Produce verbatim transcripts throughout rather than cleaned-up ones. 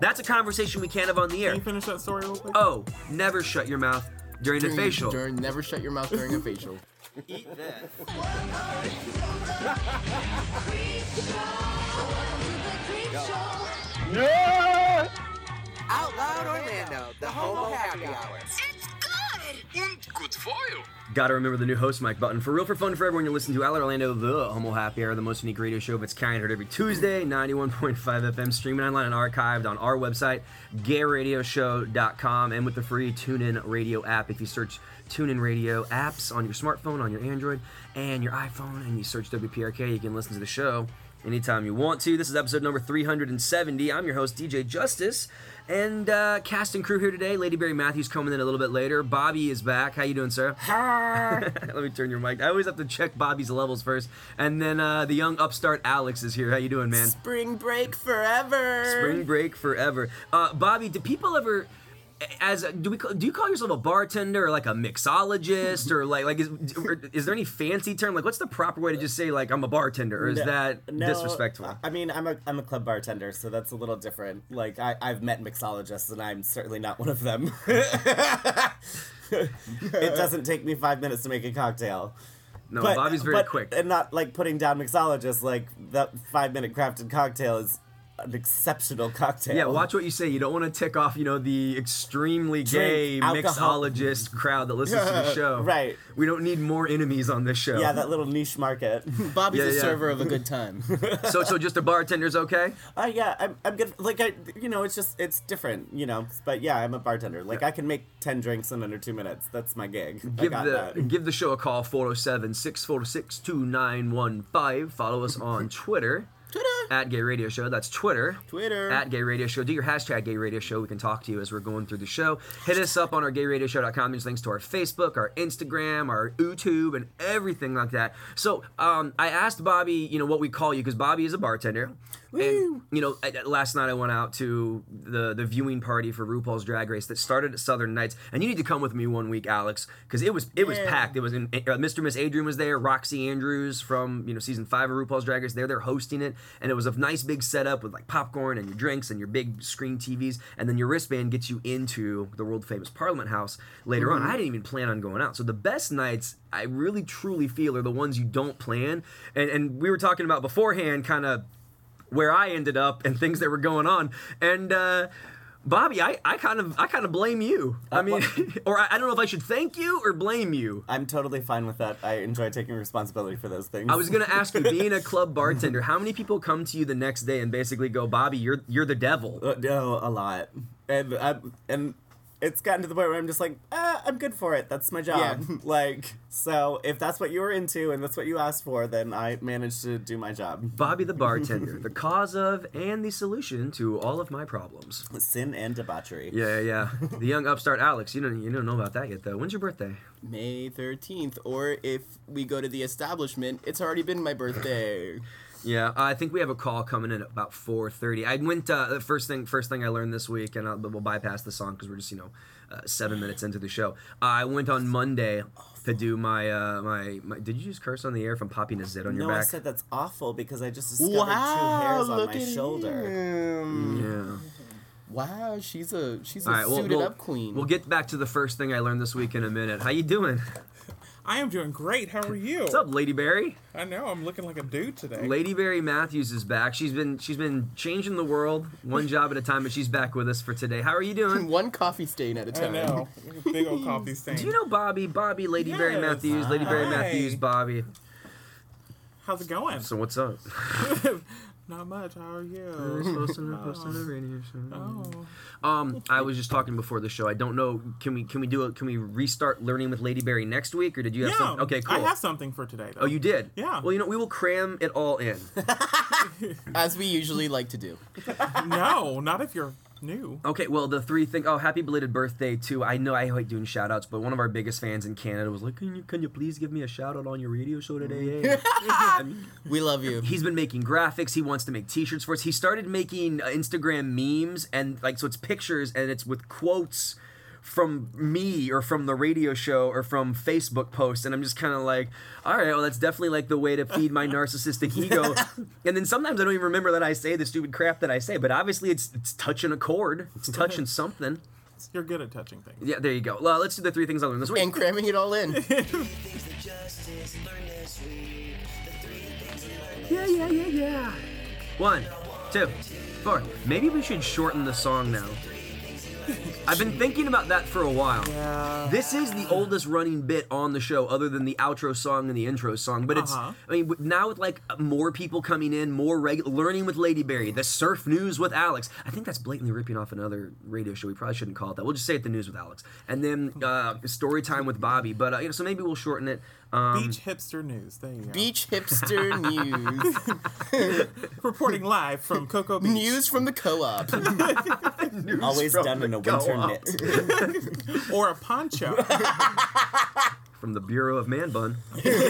That's a conversation we can't have on the air. Can you finish that story real quick? Oh, never shut your mouth during, During, a facial. During, never shut your mouth during a facial. Eat that. Yeah! Out Loud Orlando, the Homo Happy Hour. Gotta remember the new host mic button. For real, for fun, for everyone, you're listening to Out Loud Orlando, the Homo Happy Hour, the most unique radio show of its kind, heard every Tuesday, ninety-one point five F M, streaming online and archived on our website, gay radio show dot com, and with the free TuneIn Radio app. If you search TuneIn Radio apps on your smartphone, on your Android, and your iPhone, and you search W P R K, you can listen to the show anytime you want to. This is episode number three hundred seventy. I'm your host, D J Justice, and uh, cast and crew here today. Lady Berry Matthews coming in a little bit later. Bobby is back. How you doing, sir? Let me turn your mic. I always have to check Bobby's levels first. And then uh, the young upstart Alex is here. How you doing, man? Spring break forever. Spring break forever. Uh, Bobby, do people ever... As a, do we do you call yourself a bartender or like a mixologist or like like is, is there any fancy term, like what's the proper way to just say like I'm a bartender, or is no, that no, disrespectful? I mean, I'm a I'm a club bartender, so that's a little different. Like I I've met mixologists and I'm certainly not one of them. It doesn't take me five minutes to make a cocktail. No, but, Bobby's very but, quick. And not like putting down mixologists, like that five minute crafted cocktail is an exceptional cocktail. Yeah, watch what you say. You don't want to tick off, you know, the extremely gay Drink alcohol. mixologist crowd that listens to the show. Right. We don't need more enemies on this show. Yeah, that little niche market. Bobby's Yeah, a yeah. server of a good time. So, so just a bartender's okay? Uh, yeah, I'm, I'm good. Like, I, you know, it's just, it's different, you know. But yeah, I'm a bartender. Like, I can make ten drinks in under two minutes. That's my gig. I Give got the that. give the show a call, four oh seven, six four six, two nine one five. Follow us on Twitter. Twitter. At Gay Radio Show. That's Twitter. Twitter. At Gay Radio Show. Do your hashtag Gay Radio Show. We can talk to you as we're going through the show. Hit us up on our gay radio show dot com. There's links to our Facebook, our Instagram, our YouTube, and everything like that. So um, I asked Bobby, you know, what we call you, because Bobby is a bartender. Woo. And, you know, I- last night I went out to the, the viewing party for RuPaul's Drag Race that started at Southern Nights. And you need to come with me one week, Alex, because it was it was Yeah. packed. It was in, uh, Mister and Miss Adrian was there. Roxy Andrews from, you know, season five of RuPaul's Drag Race. They're there hosting it. And it was a nice big setup with like popcorn and your drinks and your big screen T Vs. And then your wristband gets you into the world famous Parliament House later on. I didn't even plan on going out. So the best nights I really truly feel are the ones you don't plan. And, and we were talking about beforehand kind of where I ended up and things that were going on. And uh, Bobby, I, I kind of I kind of blame you. I mean, or I, I don't know if I should thank you or blame you. I'm totally fine with that. I enjoy taking responsibility for those things. I was gonna ask you, being a club bartender, how many people come to you the next day and basically go, Bobby, you're you're the devil? Uh, no, a lot, and I'm, and it's gotten to the point where I'm just like, ah, I'm good for it. That's my job. Yeah. Like, so if that's what you were into and that's what you asked for, then I managed to do my job. Bobby the bartender, the cause of and the solution to all of my problems. Sin and debauchery. Yeah, yeah. The young upstart Alex, you don't you don't know about that yet though. When's your birthday? May thirteenth. Or if we go to the establishment, it's already been my birthday. Yeah, I think we have a call coming in at about four thirty. I went uh, the first thing first thing I learned this week, and I'll, we'll bypass the song because we're just you know uh, seven minutes into the show. Uh, I went on Monday to do my, uh, my my. Did you just curse on the air from popping a zit on your No, I back? said that's awful because I just discovered Wow, two hairs on look my at shoulder. him. Yeah. Wow, she's a she's a All right, well, suited we'll, up queen. We'll get back to the first thing I learned this week in a minute. How you doing? I am doing great. How are you? What's up, Lady Berry? I know I'm looking like a dude today. Lady Berry Matthews is back. She's been she's been changing the world one job at a time, but she's back with us for today. How are you doing? One coffee stain at a I time. know. Big old coffee stain. Do you know Bobby? Bobby, Lady Berry Yes. Matthews, Lady Berry Hi. Matthews, Bobby. How's it going? So what's up? Not much. How are you? Oh. Um, I was just talking before the show. I don't know. Can we can we do a can we restart learning with Lady Berry next week, or did you have Yeah. something? Okay, cool. I have something for today, though. Oh, you did? Yeah. Well, you know, we will cram it all in. As we usually like to do. No, not if you're new. Okay, well, the three things. Oh, happy belated birthday too. I know I hate doing shout outs, but one of our biggest fans in Canada was like, can you can you please give me a shout out on your radio show today? I mean, We love you. he's been making graphics. He wants to make T-shirts for us. He started making uh, Instagram memes, and like so it's pictures and it's with quotes from me or from the radio show or from Facebook posts, and I'm just kind of like, all right, well, that's definitely like the way to feed my narcissistic ego. And then sometimes I don't even remember that I say the stupid crap that I say, but obviously it's it's touching a chord, it's touching something. You're good at touching things. Yeah, there you go. Well, let's do the three things I learned this week. And cramming it all in. Yeah, yeah, yeah, yeah. One, two, four. Maybe we should shorten the song now. I've been thinking about that for a while. Yeah. This is the oldest running bit on the show, other than the outro song and the intro song. But it's, Uh-huh. I mean, w- now with like more people coming in, more reg- learning with Lady Berry, the surf news with Alex. I think that's blatantly ripping off another radio show. We probably shouldn't call it that. We'll just say it the news with Alex, and then uh, story time with Bobby. But uh, you know, so maybe we'll shorten it. Um, Beach hipster news. There you go. Beach hipster news. Reporting live from Cocoa Beach. News from the co-op. news Always from done the in a winter co-op. knit. Or a poncho. From the Bureau of Man Bun.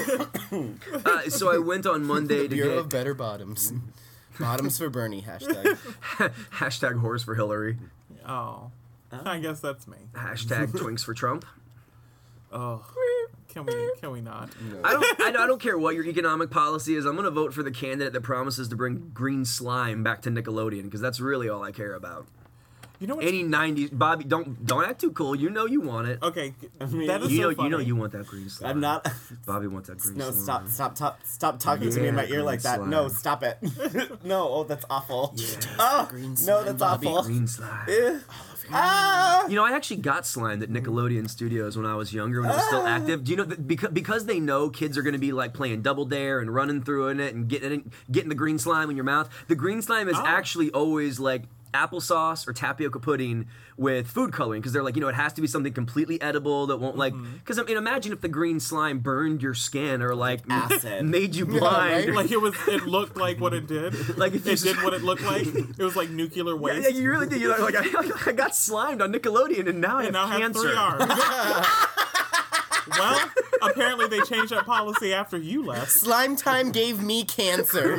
uh, so I went on Monday to Bureau get of Better Bottoms. Bottoms for Bernie, hashtag. hashtag horse for Hillary, Oh. I guess that's me. hashtag Twinks for Trump. Oh. Can we can we not? I don't, I don't, I don't care what your economic policy is. I'm going to vote for the candidate that promises to bring green slime back to Nickelodeon, because that's really all I care about. You know what? Any nineties, Bobby, don't don't act too cool. You know you want it. Okay, mean, that is You so know funny. you know you want that green slime. I'm not. Bobby wants that green No, slime. stop, stop, stop, stop talking to me in my Yeah, ear like that. green No, slime. stop it. No, oh, that's awful. Oh, green no, slime, that's Bobby. awful. Green slime. Eh. Ah! You know, I actually got slimed at Nickelodeon Studios when I was younger, when it was still active. Do you know that because because they know kids are going to be like playing Double Dare and running through in it and getting getting the green slime in your mouth? The green slime is Oh. actually always like applesauce or tapioca pudding with food coloring, because they're like, you know, it has to be something completely edible that won't like, because I mean, imagine if the green slime burned your skin or like Acid. made you blind. right? Like it was, it looked like what it did. Like if you It did what it looked like. It was like nuclear Yeah, waste. yeah, you really did. You're like, I, I got slimed on Nickelodeon, and now I have and now I have cancer. three arms. Well, apparently they changed that policy after you left. Slime time gave me cancer.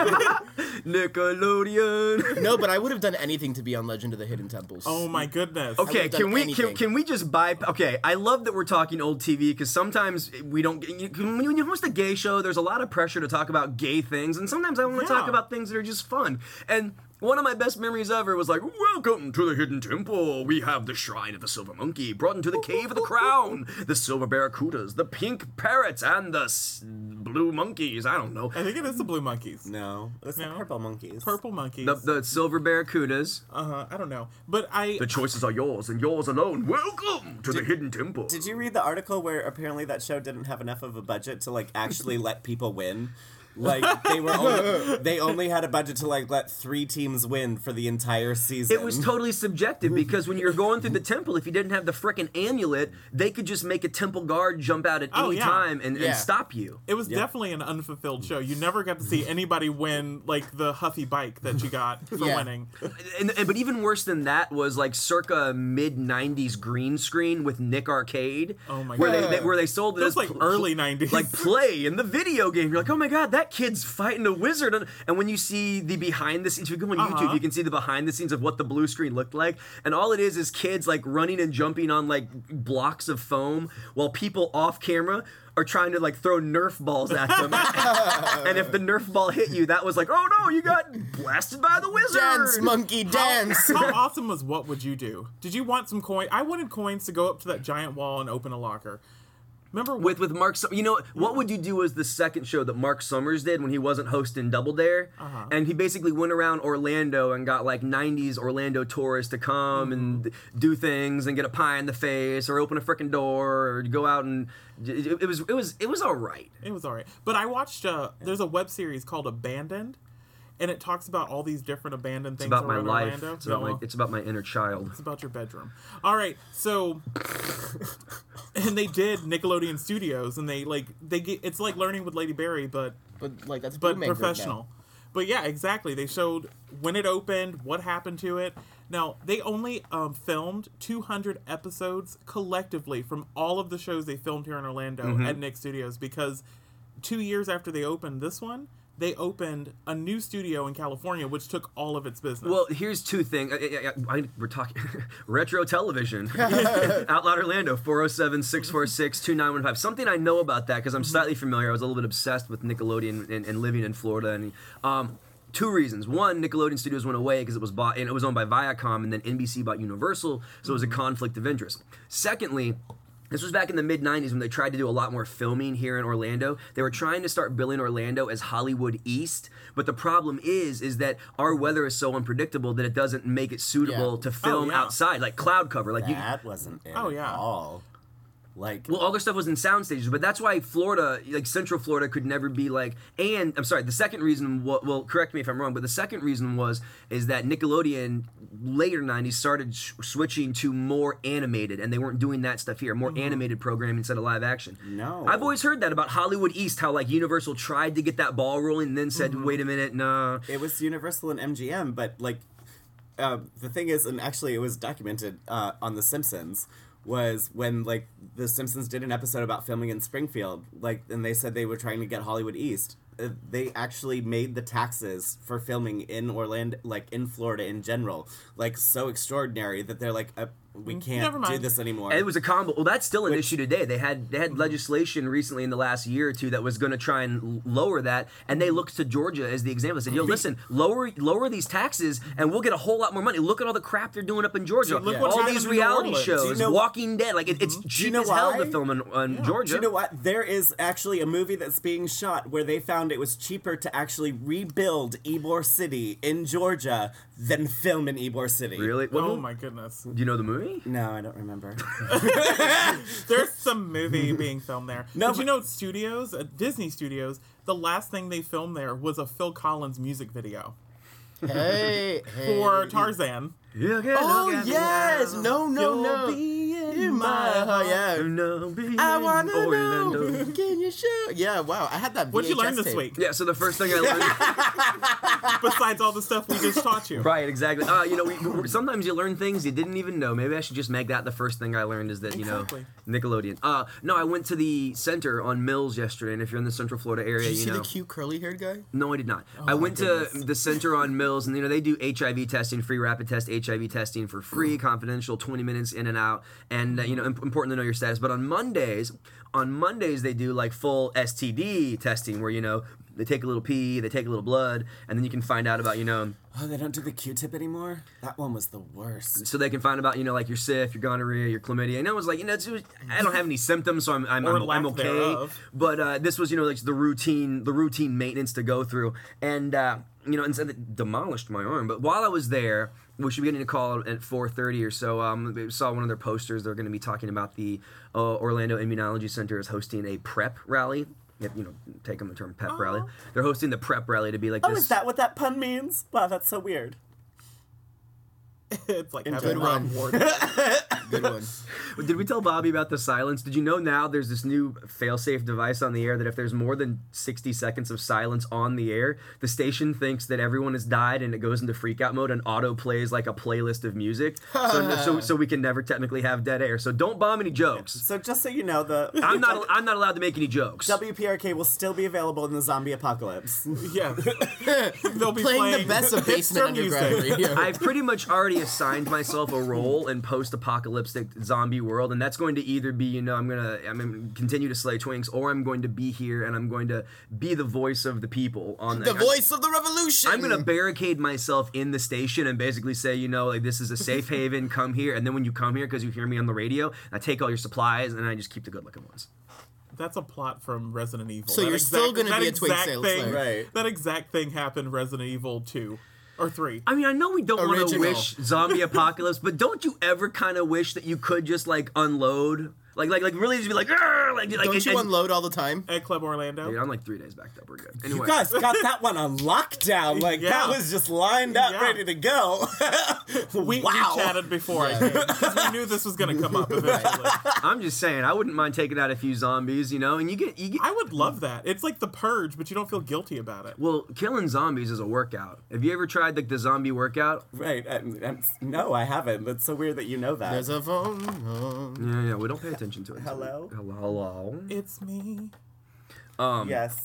Nickelodeon. No, but I would have done anything to be on Legend of the Hidden Temples. Oh my goodness. Okay, would've done can we can, anything. can we just buy? Okay, I love that we're talking old T V, because sometimes we don't. You, when you host a gay show, there's a lot of pressure to talk about gay things, and sometimes I want to talk Yeah. about things that are just fun. And one of my best memories ever was like, "Welcome to the Hidden Temple. We have the Shrine of the Silver Monkey, brought into the Cave of the Crown, the Silver Barracudas, the Pink Parrots, and the s- Blue Monkeys. I don't know." I think it is the blue monkeys. No, it's the No. purple monkeys. Purple monkeys. The, the Silver Barracudas. uh huh. I don't know. But I. The choices are yours and yours alone. Welcome to the Hidden Temple. Did you read the article where apparently that show didn't have enough of a budget to like actually let people win? Like they were only, they only had a budget to like let three teams win for the entire season. It was totally subjective, because when you're going through the temple, if you didn't have the frickin' amulet, they could just make a temple guard jump out at Oh, any yeah. time and, Yeah. and stop you. It was definitely an unfulfilled show. You never got to see anybody win like the Huffy bike that you got for Yeah. winning. And, and but even worse than that was like circa mid nineties green screen with Nick Arcade. Oh my where God. They, they where they sold it It as was like pl- early nineties. like play in the video game. You're like, oh my god, that kid's fighting a wizard. And, and when you see the behind the scenes, if you go on Uh-huh. YouTube, you can see the behind the scenes of what the blue screen looked like. And all it is is kids like running and jumping on like blocks of foam while people off camera are trying to like throw Nerf balls at them. And if the Nerf ball hit you, that was like, oh no, you got blasted by the wizard. Dance, monkey, dance. How awesome was What Would You Do? Did you want some coin? I wanted coins to go up to that giant wall and open a locker. Remember With with Mark, Sum- you know what would you do was the second show that Mark Summers did when he wasn't hosting Double Dare, Uh-huh. and he basically went around Orlando and got like nineties Orlando tourists to come and do things and get a pie in the face or open a freaking door or go out and it, it was it was it was all right. It was alright. But I watched, uh, there's a web series called Abandoned, and it talks about all these different abandoned It's things about my around life. Orlando. It's about Yeah, my well, it's about my inner child. it's about your bedroom. All right, so and they did Nickelodeon Studios, and they like they get it's like learning with Lady Berry, but But like that's but Blue Man Group now. professional. But yeah, exactly. They showed when it opened, what happened to it. Now they only um, filmed two hundred episodes collectively from all of the shows they filmed here in Orlando Mm-hmm. at Nick Studios, because two years after they opened this one, they opened a new studio in California, which took all of its business. Well, here's two things. I, I, I, we're talking retro television. Out Loud Orlando, four oh seven, six four six, two nine one five. Something I know about that because I'm slightly familiar. I was a little bit obsessed with Nickelodeon and, and living in Florida. And um, two reasons. One, Nickelodeon Studios went away because it was bought and it was owned by Viacom, and then N B C bought Universal, so it was a conflict of interest. Secondly, this was back in the mid nineties when they tried to do a lot more filming here in Orlando. They were trying to start billing Orlando as Hollywood East, but the problem is is that our weather is so unpredictable that it doesn't make it suitable Yeah. to film Oh, yeah. outside, like cloud cover. Like you, That wasn't it Oh, yeah. at all. Like, well, all their stuff was in sound stages, but that's why Florida, like Central Florida, could never be like. And I'm sorry, the second reason, wa- well, correct me if I'm wrong, but the second reason was is that Nickelodeon later nineties started sh- switching to more animated, and they weren't doing that stuff here, more animated programming instead of live action. No. I've always heard that about Hollywood East, how like Universal tried to get that ball rolling, and then said, "Wait a minute, no." it was Universal and M G M, but like, uh, the thing is, and actually it was documented uh, on The Simpsons, was when like The Simpsons did an episode about filming in Springfield, like, and they said they were trying to get Hollywood East. Uh, they actually made the taxes for filming in Orlando, like in Florida in general, like so extraordinary that they're like, uh, we Never can't do mind. this anymore. And it was a combo. Well, that's still an Which- issue today. They had they had legislation recently in the last year or two that was going to try and l- lower that, and they looked to Georgia as the example. They said, "Yo, listen, lower lower these taxes, and we'll get a whole lot more money. Look at all the crap they're doing up in Georgia. Look Yeah. what's All happening these in New reality Orleans. shows, Do you know- Walking Dead. Like it, it's cheap you know as hell why? to film in, in Georgia. Do you know what? There is actually a movie that's being shot where they found it was cheaper to actually rebuild Ybor City in Georgia than film in Ybor City. Really? What Oh movie? my goodness. Do you know the movie? No, I don't remember. There's some movie being filmed there. No, but you but- know, studios, uh, Disney Studios, the last thing they filmed there was a Phil Collins music video Hey, hey. for Tarzan. Yeah, yeah, Oh look at me yes, now. no, no, You'll no. be in In my heart, yeah. No, be I in wanna Orlando. know. Can you show? Yeah, wow. I had that. What'd you V H S learn this tape. week? Yeah, so the first thing I learned. Besides all the stuff we just taught you. Right, exactly. Uh, you know, we, we- sometimes you learn things you didn't even know. Maybe I should just make that the first thing I learned is that, you Exactly. know, Nickelodeon. Uh, no, I went to the center on Mills yesterday, and if you're in the Central Florida area, Did you you see know. the cute curly-haired guy? No, I did not. Oh, I my went to goodness. the center on Mills, and you know they do H I V testing, free rapid test H I V testing for free, confidential, twenty minutes in and out, and uh, you know imp- important to know your status. But on Mondays, on Mondays they do like full S T D testing, where you know they take a little pee, they take a little blood, and then you can find out about you know. Oh, they don't do the Q-tip anymore? That one was the worst. So they can find about you know like your syph, your gonorrhea, your chlamydia, and I was like you know it's, it was- I don't have any symptoms, so I'm I'm, Or I'm, lack I'm okay. thereof. But uh, this was you know like the routine the routine maintenance to go through, and uh, you know instead it demolished my arm. But while I was there, we should be getting a call at four thirty or so. Um, we saw one of their posters. They're going to be talking about the uh, Orlando Immunology Center is hosting a PrEP rally. You know, take them the term PrEP rally. They're hosting the PrEP rally to be like Oh, this. is that what that pun means? Wow, that's so weird. It's like Good having one. Ron Ward. Good one. Did we tell Bobby about the silence? Did you know now there's this new fail-safe device on the air that if there's more than sixty seconds of silence on the air, the station thinks that everyone has died and it goes into freak out mode and auto plays like a playlist of music. so, so so we can never technically have dead air. So don't bomb any jokes. So just so you know, the I'm not I'm not allowed to make any jokes. W P R K will still be available in the zombie apocalypse. Yeah. They'll be Playing, playing, the best of hipster Basement Underground music. Radio. I've pretty much already assigned myself a role in post-apocalyptic zombie world, and that's going to either be, you know, I'm gonna, I'm gonna continue to slay twinks, or I'm going to be here and I'm going to be the voice of the people on The voice of the revolution. I'm gonna barricade myself in the station and basically say, you know, like this is a safe haven. Come here, and then when you come here, because you hear me on the radio, I take all your supplies and I just keep the good-looking ones. That's a plot from Resident Evil. So That you're still gonna that be a twink exact sales thing, slayer. Right. That exact thing happened in Resident Evil two or three. I mean, I know we don't want to Original. wish zombie apocalypse, but don't you ever kind of wish that you could just like unload, like, like, like really just be like, "Arr!" like, like, Don't and- you and- unload all the time? At Club Orlando. Dude, I'm like three days backed up. We're good. Anyway, You guys got that one on lockdown. Like Yeah. that was just lined up, Yeah. ready to go. We, wow. we chatted before I came because we knew this was going to come up eventually. I'm just saying, I wouldn't mind taking out a few zombies, you know, and you get, you get. I would love that. It's like the Purge, but you don't feel guilty about it. Well, killing zombies is a workout. Have you ever tried like the zombie workout? Right. I'm, I'm, no, I haven't. That's so weird that you know that. There's a phone. oh. Yeah, yeah. We don't pay attention to it. Hello? Hello. Hello. It's me. Um, Yes.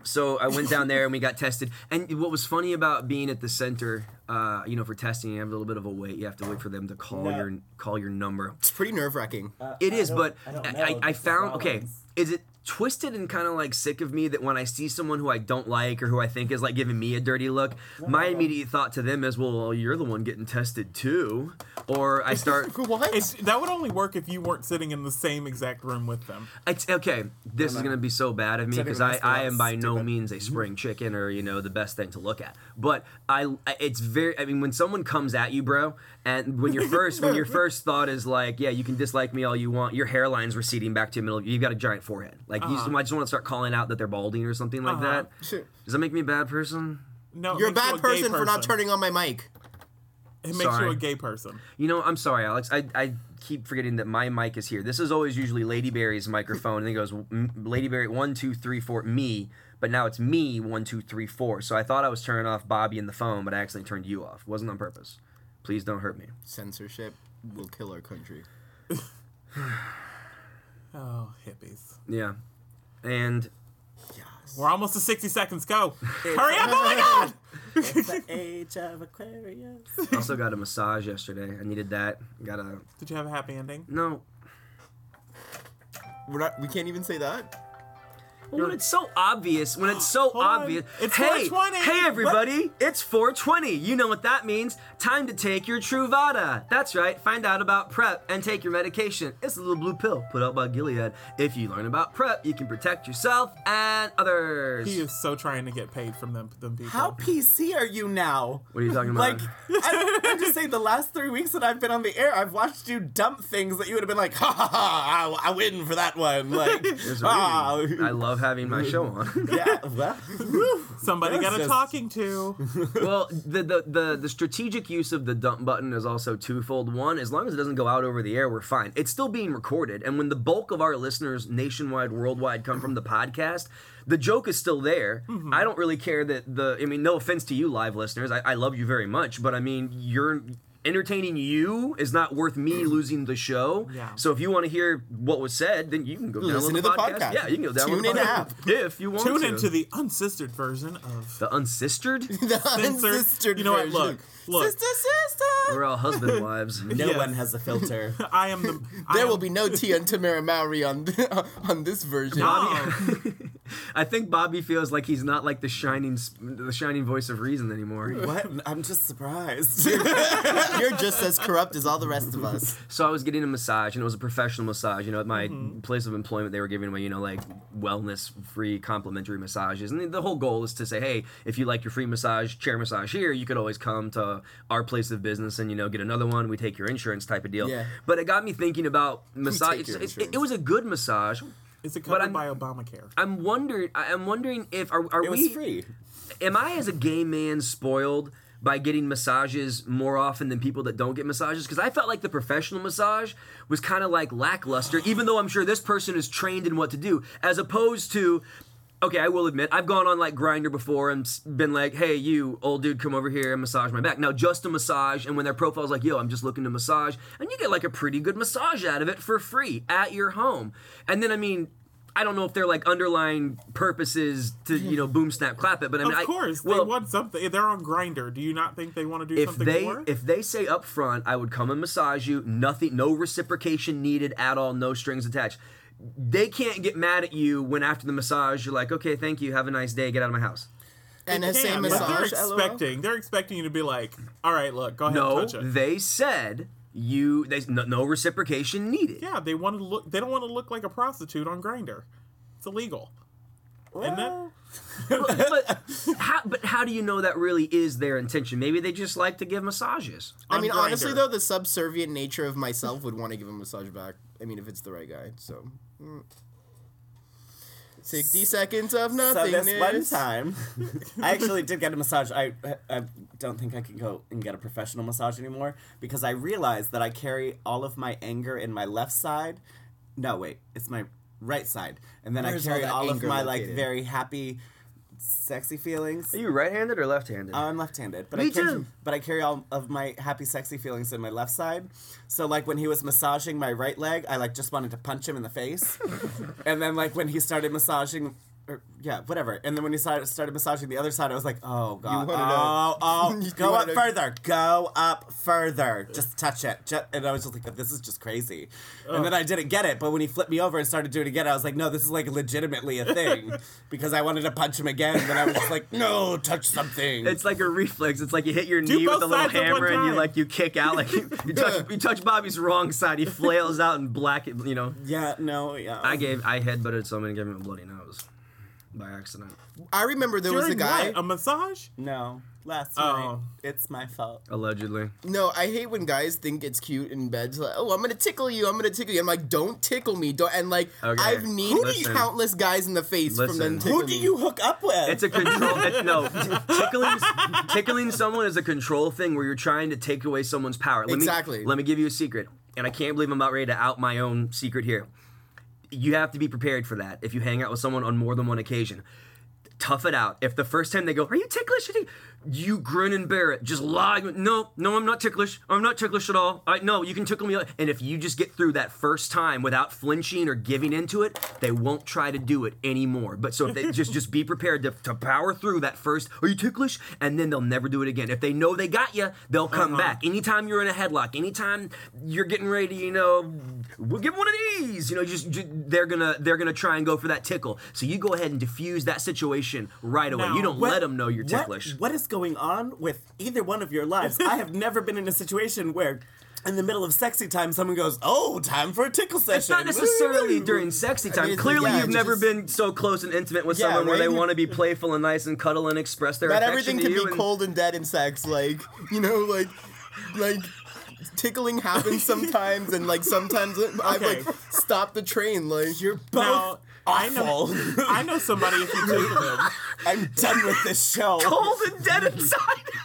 So I went down there and we got tested. And what was funny about being at the center, uh, you know, for testing, you have a little bit of a wait. You have to wait for them to call No. your call your number. It's pretty nerve wracking. Uh, It I is, don't- but I, don't I, know. I, I That's the found okay. problem. Is it twisted and kind of like sick of me that when I see someone who I don't like or who I think is like giving me a dirty look, my immediate thought to them is, well, you're the one getting tested too. Or I start. What? It's, that would only work if you weren't sitting in the same exact room with them. It's, okay, this is no. gonna be so bad of me Sitting because in I, the I restaurant, am by no stupid. means a spring chicken or you know the best thing to look at. But I, I- it's very. I mean, when someone comes at you, bro, and when your first when your first thought is like, yeah, you can dislike me all you want, your hairline's receding back to your middle. You've got a giant forehead. Like you just, Uh-huh. I just want to start calling out that they're balding or something like Uh-huh. that. Sure. Does that make me a bad person? No, it You're a makes you bad gay person for not turning on my mic. It makes Sorry. you a gay person. You know, I'm sorry, Alex. I, I keep forgetting that my mic is here. This is always usually Lady Berry's microphone, and then it goes m- Lady Berry one two three four me, but now it's me one two three four. So I thought I was turning off Bobby and the phone, but I accidentally turned you off. Wasn't on purpose. Please don't hurt me. Censorship will kill our country. Oh, hippies. Yeah, and Yes. We're almost to sixty seconds. Go. Hurry up. Oh my God. It's the age of Aquarius. also got a massage yesterday. I needed that. Got a Did you have a happy ending? no. We're not. We can't even say that. Well, when it's so obvious, when it's so Hold on. obvious. It's hey, four twenty. hey, everybody! It's four twenty. You know what that means? Time to take your Truvada. That's right. Find out about PrEP and take your medication. It's a little blue pill put out by Gilead. If you learn about PrEP, you can protect yourself and others. He is so trying to get paid from them, them people. How P C are you now? What are you talking about? Like, I, I'm just saying, the last three weeks that I've been on the air, I've watched you dump things that you would have been like, ha ha ha, I, I win for that one. Like, There's a ah, reason. I love having my show on. yeah, well, Somebody That's got a just- talking to. Well, the, the the the strategic use of the dump button is also twofold. One, as long as it doesn't go out over the air, we're fine. It's still being recorded, and when the bulk of our listeners nationwide, worldwide, come from the podcast, the joke is still there. Mm-hmm. I don't really care that the. I mean, no offense to you, live listeners. I, I love you very much, but I mean, you're. Entertaining you is not worth me losing the show. Yeah. So if you want to hear what was said, then you can go download Listen the, to the podcast. podcast. Yeah, you can go download Tune the in podcast app. if you want Tune to. into the unsistered version of the unsistered. The Censored- unsistered You know what? version. Look, look. Sister, sister. We're all husband wives. no Yes. one has a filter. I am the. I There am, will be no tea on Tamara Maori on on this version. Um, I think Bobby feels like he's not like the shining, the shining voice of reason anymore. What? I'm just surprised. You're just as corrupt as all the rest of us. So I was getting a massage, and it was a professional massage. You know, at my Mm-hmm. place of employment, they were giving away, you know, like wellness-free complimentary massages. And the, the whole goal is to say, hey, if you like your free massage, chair massage here, you could always come to our place of business and you know get another one. We take your insurance type of deal. Yeah. But it got me thinking about massage. take your It, it, insurance? it was a good massage. is it But covered I'm- by Obamacare? I'm wondering. I'm wondering if are, are It we was free. am I as a gay man spoiled by getting massages more often than people that don't get massages? Because I felt like the professional massage was kind of like lackluster, even though I'm sure this person is trained in what to do, as opposed to, okay, I will admit, I've gone on like Grindr before and s- been like, hey, you old dude, come over here and massage my back. Now, just a massage, and when their profile's like, yo, I'm just looking to massage, and you get like a pretty good massage out of it for free at your home. And then, I mean, I don't know if they're like underlying purposes to, you know, boom, snap, clap it, but I mean, Of I- course, well, they want something. They're on Grindr. Do you not think they want to do if something they more? if they say up front, I would come and massage you, nothing, no reciprocation needed at all, no strings attached. They can't get mad at you when after the massage you're like, okay, thank you, have a nice day, get out of my house. And They a same can, but they're massage. LOL. expecting. They're expecting you to be like, all right, look, go ahead No, and touch it. they said you, they no, no reciprocation needed. Yeah, they want to look. They don't want to look like a prostitute on Grindr. It's illegal. Isn't it? but, but how, but how do you know that really is their intention? Maybe they just like to give massages. I On mean, Grindr. honestly, though, the subservient nature of myself would want to give him a massage back. I mean, if it's the right guy. So, mm. sixty seconds of So nothingness. this one time, I actually did get a massage. I, I don't think I can go and get a professional massage anymore because I realized that I carry all of my anger in my left side. No, wait, it's my right side, and then Where's I carry all that all, of anger my like located? very happy, sexy feelings. Are you right-handed or left-handed? I'm left-handed, but Me I carry, too. But I carry all of my happy, sexy feelings in my left side. So like when he was massaging my right leg, I like just wanted to punch him in the face, and then like when he started massaging or, yeah, whatever. And then when he started, started massaging the other side, I was like, oh, God. wanted Oh, oh, You go up wanted- further. Go up further. Just touch it. Just, and I was just like, this is just crazy. And then I didn't get it. But when he flipped me over and started doing it again, I was like, no, this is like legitimately a thing. Because I wanted to punch him again. And then I was just like, no, touch something. It's like a reflex. It's like you hit your Do knee with both a little sides at one hammer and you time. like you kick out like you, you touch you touch Bobby's wrong side. He flails out and black. You know. yeah, no, yeah. I gave I headbutted someone and gave him a bloody nose by accident. I remember there was a During guy. what? A massage? No. Last Oh. night. It's my fault. Allegedly. No, I hate when guys think it's cute in bed. It's like, oh, I'm gonna tickle you. I'm gonna tickle you. I'm like, don't tickle me. Don't. And like, Okay. I've needed Listen. countless guys in the face from them Listen. tickling Who do me. you hook up with? It's a control. It, no, tickling tickling someone is a control thing where you're trying to take away someone's power. Let Exactly. Me, let me give you a secret, and I can't believe I'm about ready to out my own secret here. You have to be prepared for that if you hang out with someone on more than one occasion. Tough it out. If the first time they go, "Are you ticklish?" You grin and bear it. Just lie. No, no, I'm not ticklish. I'm not ticklish at all. I no, you can tickle me. And if you just get through that first time without flinching or giving into it, they won't try to do it anymore. But so if they just just be prepared to, to power through that first. Are you ticklish? And then they'll never do it again. If they know they got you, they'll come Uh-huh. back. Anytime you're in a headlock, anytime you're getting ready to, you know, we'll give one of these. You know, just, just they're gonna they're gonna try and go for that tickle. So you go ahead and diffuse that situation right away. Now, You don't What- let them know you're what- ticklish. What is going on with either one of your lives? I have never been in a situation where, in the middle of sexy time, someone goes, "Oh, time for a tickle session." It's not necessarily Woo! during sexy time. mean, Clearly, yeah, you've it's never just- been so close and intimate with Yeah, someone where they right? want to be playful and nice and cuddle and express their Not affection everything to can you. be and- cold and dead in sex. Like, you know, like, like tickling happens sometimes, and like sometimes I've Okay. like stopped the train. Like, you're Now, I awful. know, I know somebody if you tickle them. I'm done with this show. Cold and dead inside.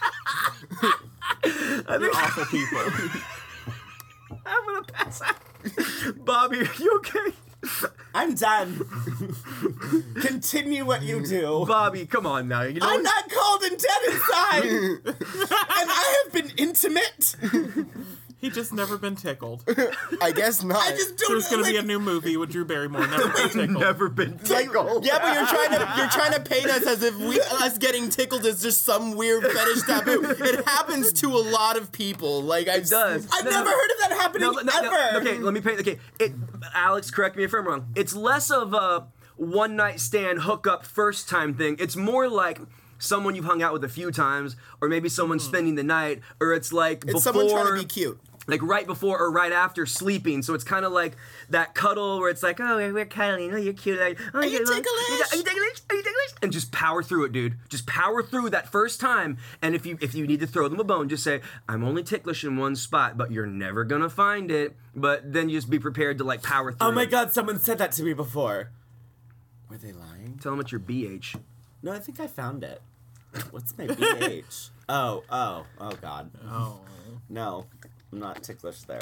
They're awful people. I'm gonna pass out. Bobby, are you okay? I'm done. Continue what you do. Bobby, come on now. You know I'm not cold and dead inside, and I have been intimate. He just never been tickled. I guess not. I just don't. There's gonna like, be a new movie with Drew Barrymore. Never been tickled. never been tickled. Yeah, but you're trying to you're trying to paint us as if we us getting tickled is just some weird fetish taboo. It happens to a lot of people. Like I've It does. I've No, never no. heard of that happening No, no, no, ever. okay, let me paint. Okay, it, Alex, correct me if I'm wrong. It's less of a one night stand hookup first time thing. It's more like someone you've hung out with a few times, or maybe someone spending the night, or it's like It's before, someone trying to be cute. like right before or right after sleeping. So it's kind of like that cuddle where it's like, oh, we're cuddling. Oh, you're cute. Like, oh, Are you you're- ticklish? Are you ticklish? Are you ticklish? And just power through it, dude. Just power through that first time. And if you if you need to throw them a bone, just say, I'm only ticklish in one spot, but you're never gonna find it. But then just be prepared to like power through. Oh my it. god, someone said that to me before. Were they lying? Tell them it's your B H. No, I think I found it. What's my B H? oh, oh, oh god. Oh. No, I'm not ticklish there.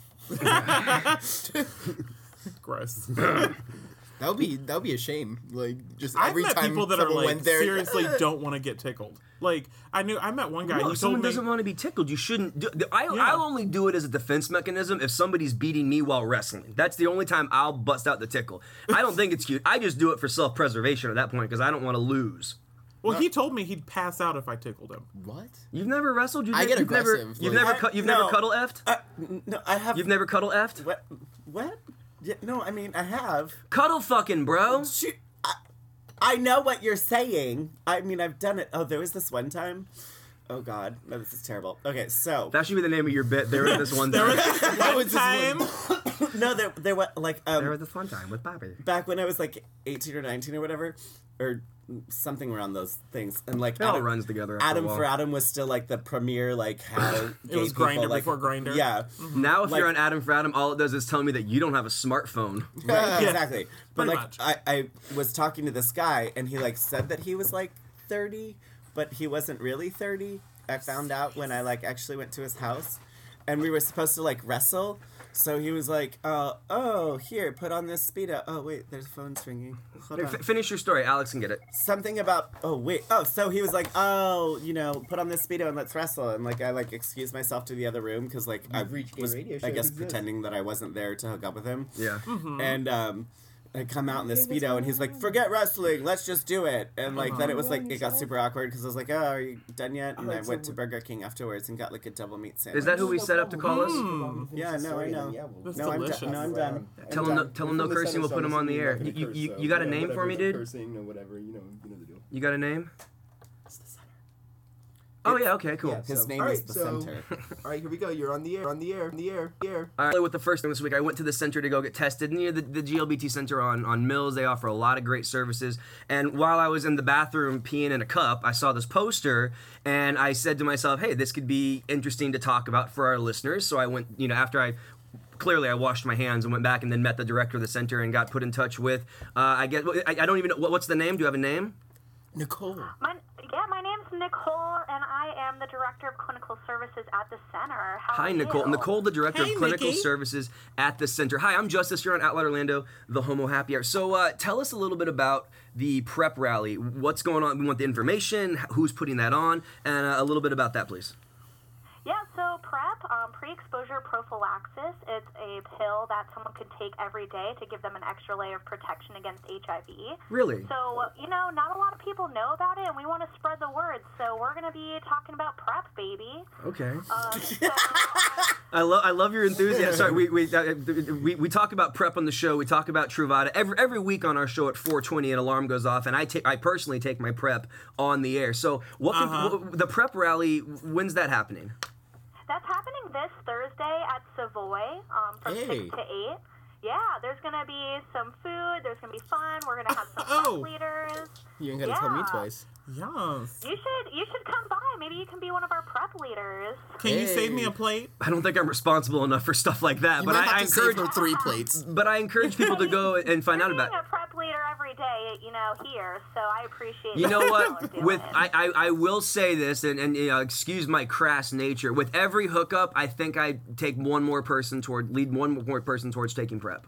Gross. That would be that would be a shame. Like just I've every met time people that are someone like went there, seriously don't want to get tickled. Like I knew I met one guy. No, he if someone told me doesn't want to be tickled, you shouldn't do I, Yeah. I'll only do it as a defense mechanism if somebody's beating me while wrestling. That's the only time I'll bust out the tickle. I don't think it's cute. I just do it for self-preservation at that point because I don't want to lose. Well, he told me he'd pass out if I tickled him. what? You've never wrestled? You've I ne- get you've never, aggressive, You've like- never, I- cu- you've no. never cuddle effed? Uh, n- no, I have. You've never cuddle effed? What? What? Yeah, no, I mean I have. Cuddle fucking, bro. Shoot, I, I know what you're saying. I mean I've done it. Oh, there was this one time. Oh god, no, this is terrible. Okay, so That should be the name of your bit. There was this one There time. was That was one just time. no, there there was like um There was this one time with Bobby. back when I was like eighteen or nineteen or whatever, or something around those things, and like It all Adam, runs together. After Adam a while. for Adam was still like the premier like how It was Grindr before Grindr. Yeah, Now, if Like- you're on Adam for Adam, all it does is tell me that you don't have a smartphone. right, exactly. But Pretty like much. I I was talking to this guy, and he like said that he was like thirty, but he wasn't really thirty. I found out when I like actually went to his house, and we were supposed to like wrestle. So he was like, uh, "Oh, here, put on this speedo." Oh wait, there's phones ringing. Hold Here, on. f- finish your story. Alex can get it. Something about oh wait oh so he was like oh you know put on this speedo and let's wrestle, and like I like excused myself to the other room because like I reached gay was radio I shows guess exist. pretending that I wasn't there to hook up with him. Yeah. And um had come out in the Speedo, and he's like, forget wrestling, let's just do it. And like then it was like, it got super awkward because I was like, oh, are you done yet? And I went to Burger King afterwards and got like a double meat sandwich. Is that who we set up to call us? Mm. Yeah, no, I know. That's No, I'm delicious. done. No, I'm done. Tell him, no, tell him no cursing. We'll put him on the air. You, you, you, you got a name for me, dude? Cursing, no whatever, you know, you know the deal. You got a name? Oh yeah, okay, cool. Yeah, His so- name all is right, the so- Center. All right, here we go. You're on the air, on the air, on the air, air. All right, with the first thing this week, I went to the center to go get tested. Near the, the G L B T Center on, on Mills, they offer a lot of great services. And while I was in the bathroom peeing in a cup, I saw this poster, and I said to myself, hey, this could be interesting to talk about for our listeners. So I went, you know, after I... Clearly, I washed my hands and went back and then met the director of the center and got put in touch with, uh, I guess, I, I don't even know, what, what's the name? Do you have a name? Nicole. My, yeah, my name's Nicole, and I am the Director of Clinical Services at the Center. How Hi, are Nicole. you? Nicole, the Director Hey, of Clinical Nikki. Services at the Center. Hi, I'm Justice. You're on Outloud Orlando, the Homo Happy Hour. So uh, tell us a little bit about the prep rally. What's going on? We want the information, who's putting that on, and uh, a little bit about that, please. Yeah, so PrEP, um, pre-exposure prophylaxis, it's a pill that someone could take every day to give them an extra layer of protection against H I V. Really? So, you know, not a lot of people know about it, and we want to spread the word. So we're going to be talking about PrEP, baby. Okay. Um, so, uh, I love I love your enthusiasm. Sorry, we we, uh, we we talk about prep on the show. We talk about Truvada every every week on our show at four twenty. An alarm goes off, and I take I personally take my prep on the air. So what, can, Uh-huh. what the prep rally? When's that happening? That's happening this Thursday at Savoy um, from Hey. six to eight. Yeah, there's going to be some food. There's going to be fun. We're going to have some Oh. oh. leaders. You ain't gotta tell me Yeah. twice. Yes. You should you should come by. Maybe you can be one of our prep leaders. Can you save me Hey. a plate? I don't think I'm responsible enough for stuff like that, You but might I, I have to save encourage. her three plates. But I encourage people to go and find out You're about being it. a prep leader every day, you know, here. So I appreciate. You know that y'all are what? doing With it. I, I, I will say this, and, and you know, excuse my crass nature. With every hookup, I think I take one more person toward lead one more person towards taking prep.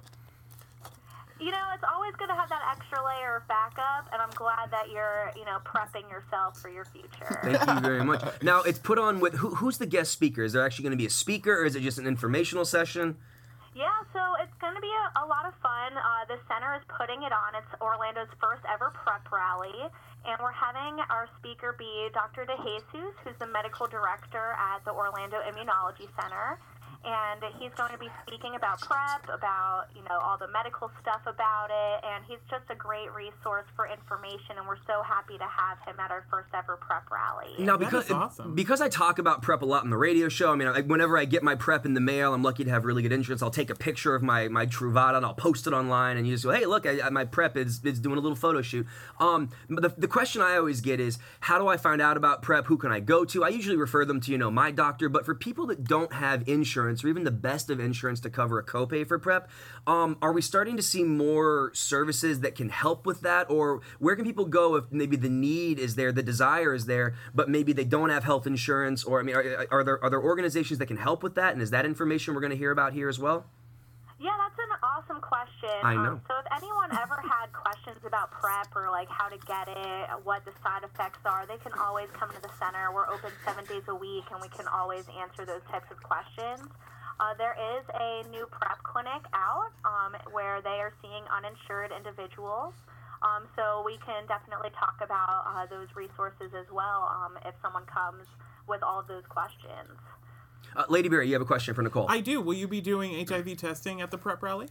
You know, it's always good to have that extra layer of backup, and I'm glad that you're, you know, prepping yourself for your future. Thank you very much. Now it's put on with who, who's the guest speaker? Is there actually going to be a speaker, or is it just an informational session? Yeah, so it's going to be a, a lot of fun. Uh, the center is putting it on. It's Orlando's first ever prep rally, and we're having our speaker be Doctor DeJesus, who's the medical director at the Orlando Immunology Center. And he's going to be speaking about PrEP, about, you know, all the medical stuff about it, and he's just a great resource for information, and we're so happy to have him at our first ever PrEP rally. Now, That because is awesome. because I talk about prep a lot on the radio show. I mean, I, whenever I get my prep in the mail, I'm lucky to have really good insurance. I'll take a picture of my my Truvada and I'll post it online, and you just go, "Hey, look, I, I- my prep is is doing a little photo shoot." Um, but the the question I always get is, how do I find out about prep? Who can I go to? I usually refer them to you know my doctor. But for people that don't have insurance or even the best of insurance to cover a copay for prep, um, are we starting to see more services that can help with that, or where can people go if maybe the need is there, the desire is there, but maybe they don't have health insurance? Or I mean, are, are there are there organizations that can help with that? And is that information we're going to hear about here as well? Yeah, that's an awesome question. I know. Um, so if anyone ever had questions about PrEP or like how to get it, what the side effects are, they can always come to the center. We're open seven days a week, and we can always answer those types of questions. Uh, there is a new PrEP clinic out um, where they are seeing uninsured individuals. Um, so we can definitely talk about uh, those resources as well um, if someone comes with all of those questions. Uh, Lady Berry, you have a question for Nicole. I do. Will you be doing H I V testing at the prep rally?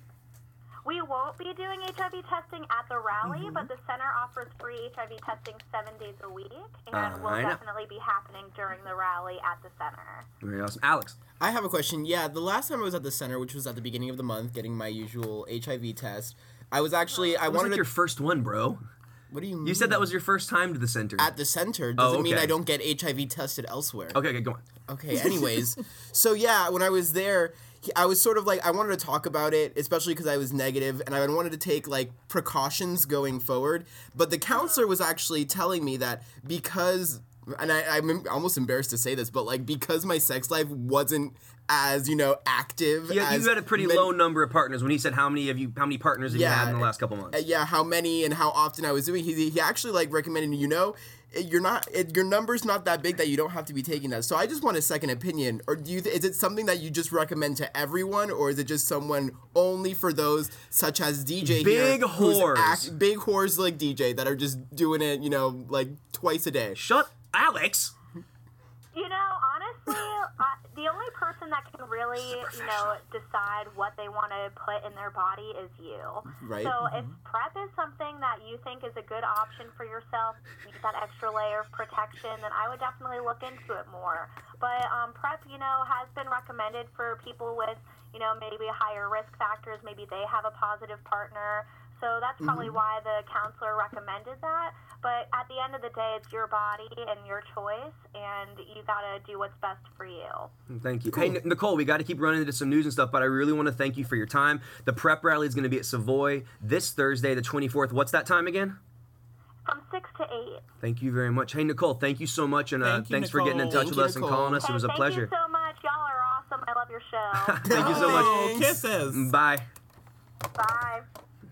We won't be doing H I V testing at the rally, Mm-hmm. but the center offers free H I V testing seven days a week, and Uh, will I know. definitely be happening during the rally at the center. Very awesome, Alex. I have a question. Yeah, the last time I was at the center, which was at the beginning of the month, getting my usual H I V test, I was actually I That was wanted like to. your first one, bro. What do you mean? You said that was your first time to the center. at the center. Doesn't mean okay. I don't get H I V tested elsewhere. okay, okay, go on. Okay, anyways. So, yeah, when I was there, he- I was sort of like, I wanted to talk about it, especially because I was negative, and I wanted to take, like, precautions going forward. But the counselor was actually telling me that because, and I, I'm almost embarrassed to say this, but, like, because my sex life wasn't as, you know, active You, as you had a pretty many- low number of partners when he said how many of you, how many partners have you Yeah, had in the last couple months? uh, yeah, how many and how often I was doing. He, he actually, like, recommended, you know, it- you're not it, your number's not that big that you don't have to be taking that. So I just want a second opinion. Or do you th- is it something that you just recommend to everyone, or is it just someone only for those such as D J Big here, who's whores. act- big whores like D J that are just doing it, you know, like twice a day? Shut, Alex. You know, honestly, uh, the only person that can really, you know, decide what they want to put in their body is you. Right. So if PrEP is something that you think is a good option for yourself, you get that extra layer of protection, then I would definitely look into it more. But um, PrEP, you know, has been recommended for people with, you know, maybe higher risk factors. Maybe they have a positive partner. So that's probably Mm-hmm. why the counselor recommended that. But at the end of the day, it's your body and your choice, and you gotta do what's best for you. Thank you. Hey, N- Nicole, we got to keep running into some news and stuff, but I really want to thank you for your time. The PrEP rally is going to be at Savoy this Thursday, the twenty-fourth. What's that time again? From six to eight. Thank you very much. Hey, Nicole, thank you so much, and uh, Thank you, thanks for getting in Nicole. touch Thank with you, us and Nicole. calling us. Hey, It was a thank pleasure. you so much. Y'all are awesome. I love your show. Thank you so much. Oh, kisses. Bye. Bye.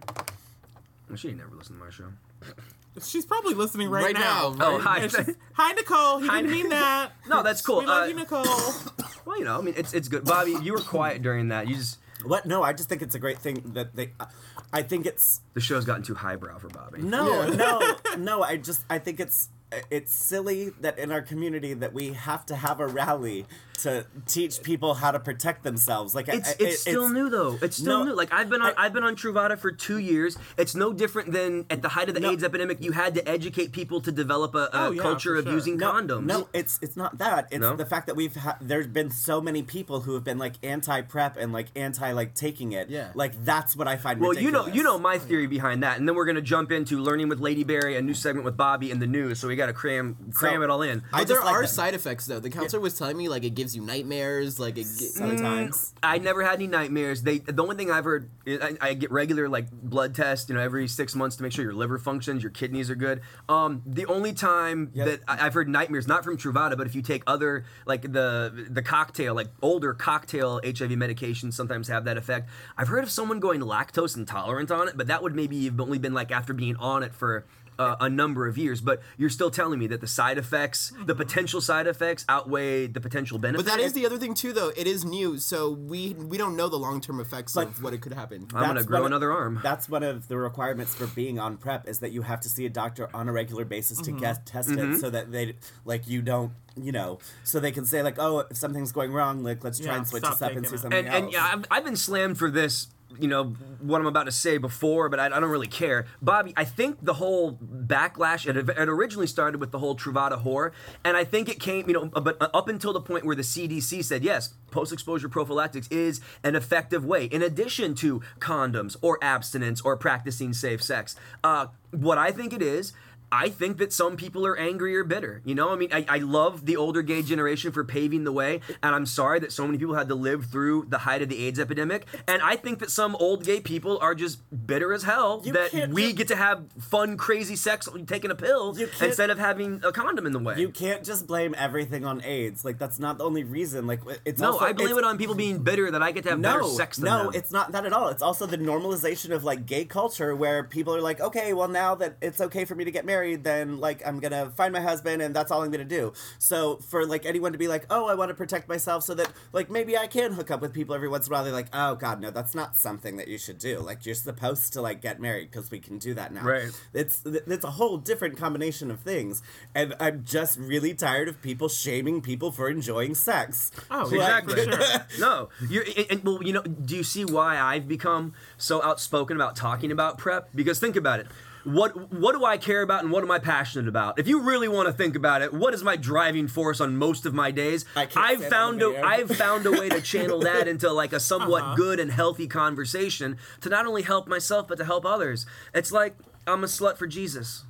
Well, she ain't never listened to my show. She's probably listening right, Right now, Oh, right? hi. And she's, hi, Nicole. He Hi, didn't mean that. No, that's cool. We love Uh, you, Nicole. Well, you know, I mean, it's it's good. Bobby, you were quiet during that. You just What? No, I just think it's a great thing that they. Uh, I think it's the show's gotten too highbrow for Bobby. no, Yeah. no, no. I just I think it's it's silly that in our community that we have to have a rally to teach people how to protect themselves. Like It's I- it's it- still new though. It's still No, new. Like I've been on I- I've been on Truvada for two years. It's no different than at the height of the No. AIDS epidemic. You had to educate people to develop a, a Oh, yeah, culture for of sure. using No, condoms. no, it's it's not that. It's No? the fact that we've ha- there's been so many people who have been like anti-prep and like anti like taking it. Yeah. Like that's what I find Well, you know, ridiculous. you know my theory behind that, and then we're gonna jump into learning with Lady Berry, a new segment with Bobby in the news. So we got to cram cram So, it all in. I But there just like are that. side effects though. The counselor was telling me like it gives you nightmares, like it. Ge- Sometimes. I never had any nightmares. They the only thing I've heard is I, I get regular like blood tests, you know, every six months to make sure your liver functions, your kidneys are good. Um, the only time Yep. that I, I've heard nightmares, not from Truvada, but if you take other like the the cocktail, like older cocktail H I V medications, sometimes have that effect. I've heard of someone going lactose intolerant on it, but that would maybe have only been like after being on it for. Uh, a number of years, but you're still telling me that the side effects, the potential side effects, outweigh the potential benefits. But that is the other thing too, though. It is new, so we we don't know the long term effects But- of what it could happen. I'm gonna That's grow one of- another arm. That's one of the requirements for being on PrEP is that you have to see a doctor on a regular basis to get tested Mm-hmm. so that they like you don't you know so they can say like, oh, if something's going wrong, like let's try Yeah, and switch stop this up and taking see it. something and, else. and yeah, I've, I've been slammed for this, you know, what I'm about to say before, but I, I don't really care. Bobby, I think the whole backlash, it, it originally started with the whole Truvada whore, and I think it came, you know, but up until the point where the C D C said, yes, post-exposure prophylactics is an effective way, in addition to condoms or abstinence or practicing safe sex. Uh, what I think it is, I think that some people are angry or bitter. You know, I mean, I, I love the older gay generation for paving the way, and I'm sorry that so many people had to live through the height of the AIDS epidemic. And I think that some old gay people are just bitter as hell You that can't we ju- get to have fun, crazy sex taking a pill You can't- instead of having a condom in the way. You can't just blame everything on AIDS. Like that's not the only reason. Like it's no, also, I blame it's- it on people being bitter that I get to have better no, sex than no, them. it's not that at all. It's also the normalization of like gay culture where people are like, okay, well now that it's okay for me to get married, then like I'm gonna find my husband and that's all I'm gonna do. So for like anyone to be like, oh, I want to protect myself so that like maybe I can hook up with people every once in a while, they're like, oh god, no, that's not something that you should do. Like you're supposed to like get married because we can do that now. Right. It's it's a whole different combination of things, and I'm just really tired of people shaming people for enjoying sex. Oh, Like- Exactly. for sure. No, you're. And, and, well, you know, do you see why I've become so outspoken about talking about PrEP? Because think about it. What what do I care about and what am I passionate about? If you really want to think about it, what is my driving force on most of my days? I can't I've say that found on the a air. I've found a way to channel that into like a somewhat Uh-huh. good and healthy conversation to not only help myself but to help others. It's like I'm a slut for Jesus.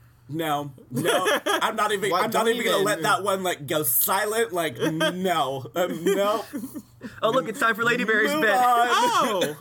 No, no, I'm not even. Why- I'm not don't even gonna even- let that one like go silent. Like no, um, no. Oh look, it's time for Lady Berry's Move bit. on. Oh,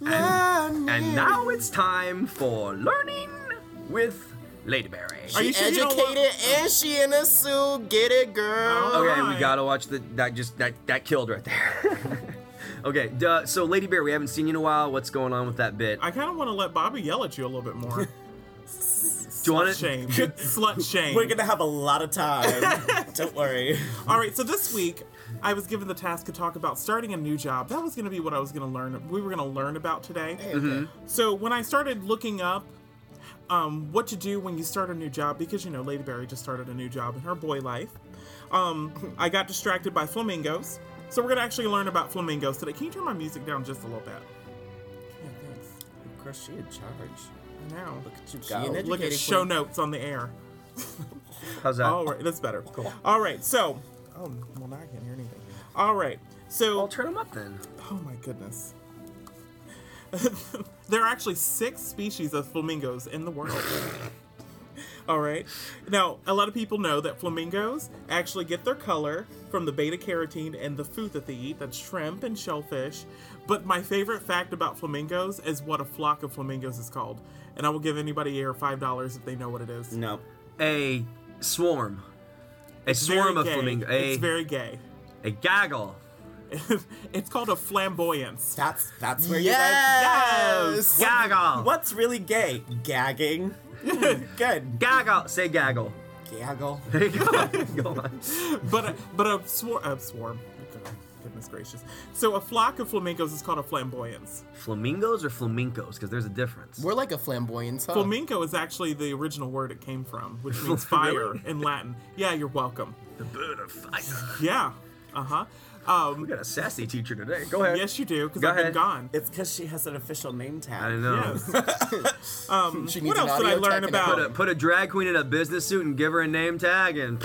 And, and now it's time for learning with Lady Berry. Are you She sure you don't want- educated and she in a suit. Get it, girl. Oh. Okay, we Alright. gotta watch the that just that that killed right there. Okay, duh, so Lady Bear, we haven't seen you in a while. What's going on with that bit? I kind of want to let Bobby yell at you a little bit more. Do you want it? Shame. Slut shame. We're gonna have a lot of time. Don't worry. All right, so this week I was given the task to talk about starting a new job. That was going to be what I was going to learn. We were going to learn about today. Okay. So when I started looking up um, what to do when you start a new job, because you know Lady Berry just started a new job in her boy life, um, I got distracted by flamingos. So we're going to actually learn about flamingos today. Can you turn my music down just a little bit? Yeah, thanks. Of course, she in charge. I know. Look at you She go. an Look at educated show queen. notes on the air. How's that? All right, that's better. Cool. All right, so oh well, now I can't hear anything. All right, so I'll turn them up then. oh my goodness, there are actually six species of flamingos in the world. All right, now a lot of people know that flamingos actually get their color from the beta carotene and the food that they eat. That's shrimp and shellfish. But my favorite fact about flamingos is what a flock of flamingos is called, and I will give anybody here five dollars if they know what it is. No. A swarm. A Very swarm of gay. flamingo. A, It's very gay. a gaggle. It's called a flamboyance. That's that's where Yes. Gaggle. you guys. What's really gay? Gagging. Good. Gaggle. Say gaggle. Gaggle. There you go. Go on. But a, but a, swar- a swarm. Oh, goodness gracious. So a flock of flamingos is called a flamboyance. Flamingos or flamencos? Because there's a difference. We're like a flamboyance, huh? Flamenco is actually the original word it came from, which means fire Really? in Latin. Yeah, you're welcome. The bird of fire. Yeah. Uh-huh. We Um, got a sassy teacher today. Go ahead. yes, you do, because Go I've been ahead. gone. It's because she has an official name tag. I know. Yes. um, She what needs an else did I audio learn tech and about? Put a, put a drag queen in a business suit and give her a name tag, and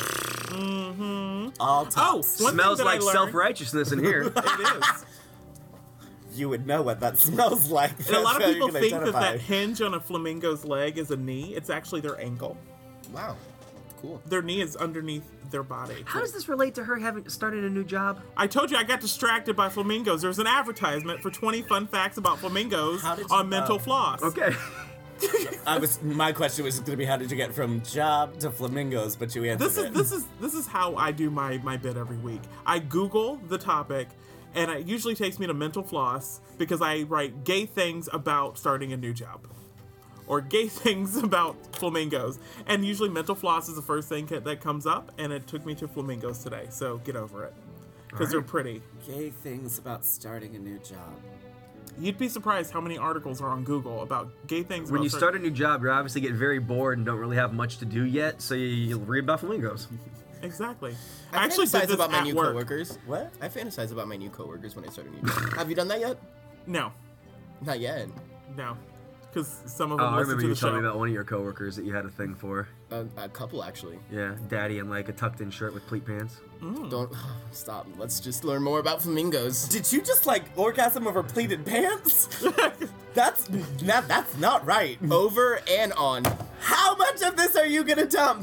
All Oh, tops. one smells thing that I like learned- self righteousness in here. It is. You would know what that smells like. And a lot of That's how people you can think that identify. that hinge on a flamingo's leg is a knee. It's actually their ankle. Wow. Cool. Their knee is underneath their body. How does this relate to her having started a new job? I told you I got distracted by flamingos. There's an advertisement for twenty fun facts about flamingos How did you on mental know? floss. Okay. I was. My question was going to be, how did you get from job to flamingos? But you answered This is it. this is this is how I do my my bit every week. I Google the topic, and it usually takes me to mental floss because I write gay things about starting a new job, or gay things about flamingos, and usually mental floss is the first thing ca- that comes up, and it took me to flamingos today. So get over it, because they're pretty. Gay things about starting a new job. You'd be surprised how many articles are on Google about gay things. When about you certain- start a new job, you obviously get very bored and don't really have much to do yet, so you, you read about flamingos. Exactly. I, I actually fantasize did this about my at new work. coworkers. What? I fantasize about my new coworkers when I start a new job. Have you done that yet? No, Not yet. no, because some of Oh, them I listen remember to you the telling show. me about one of your coworkers that you had a thing for. A, a couple actually. Yeah, daddy in like a tucked-in shirt with pleat pants. Don't stop. Let's just learn more about flamingos. Did you just like orgasm over pleated pants? That's that, that's not right. Over and on. How much of this are you gonna dump?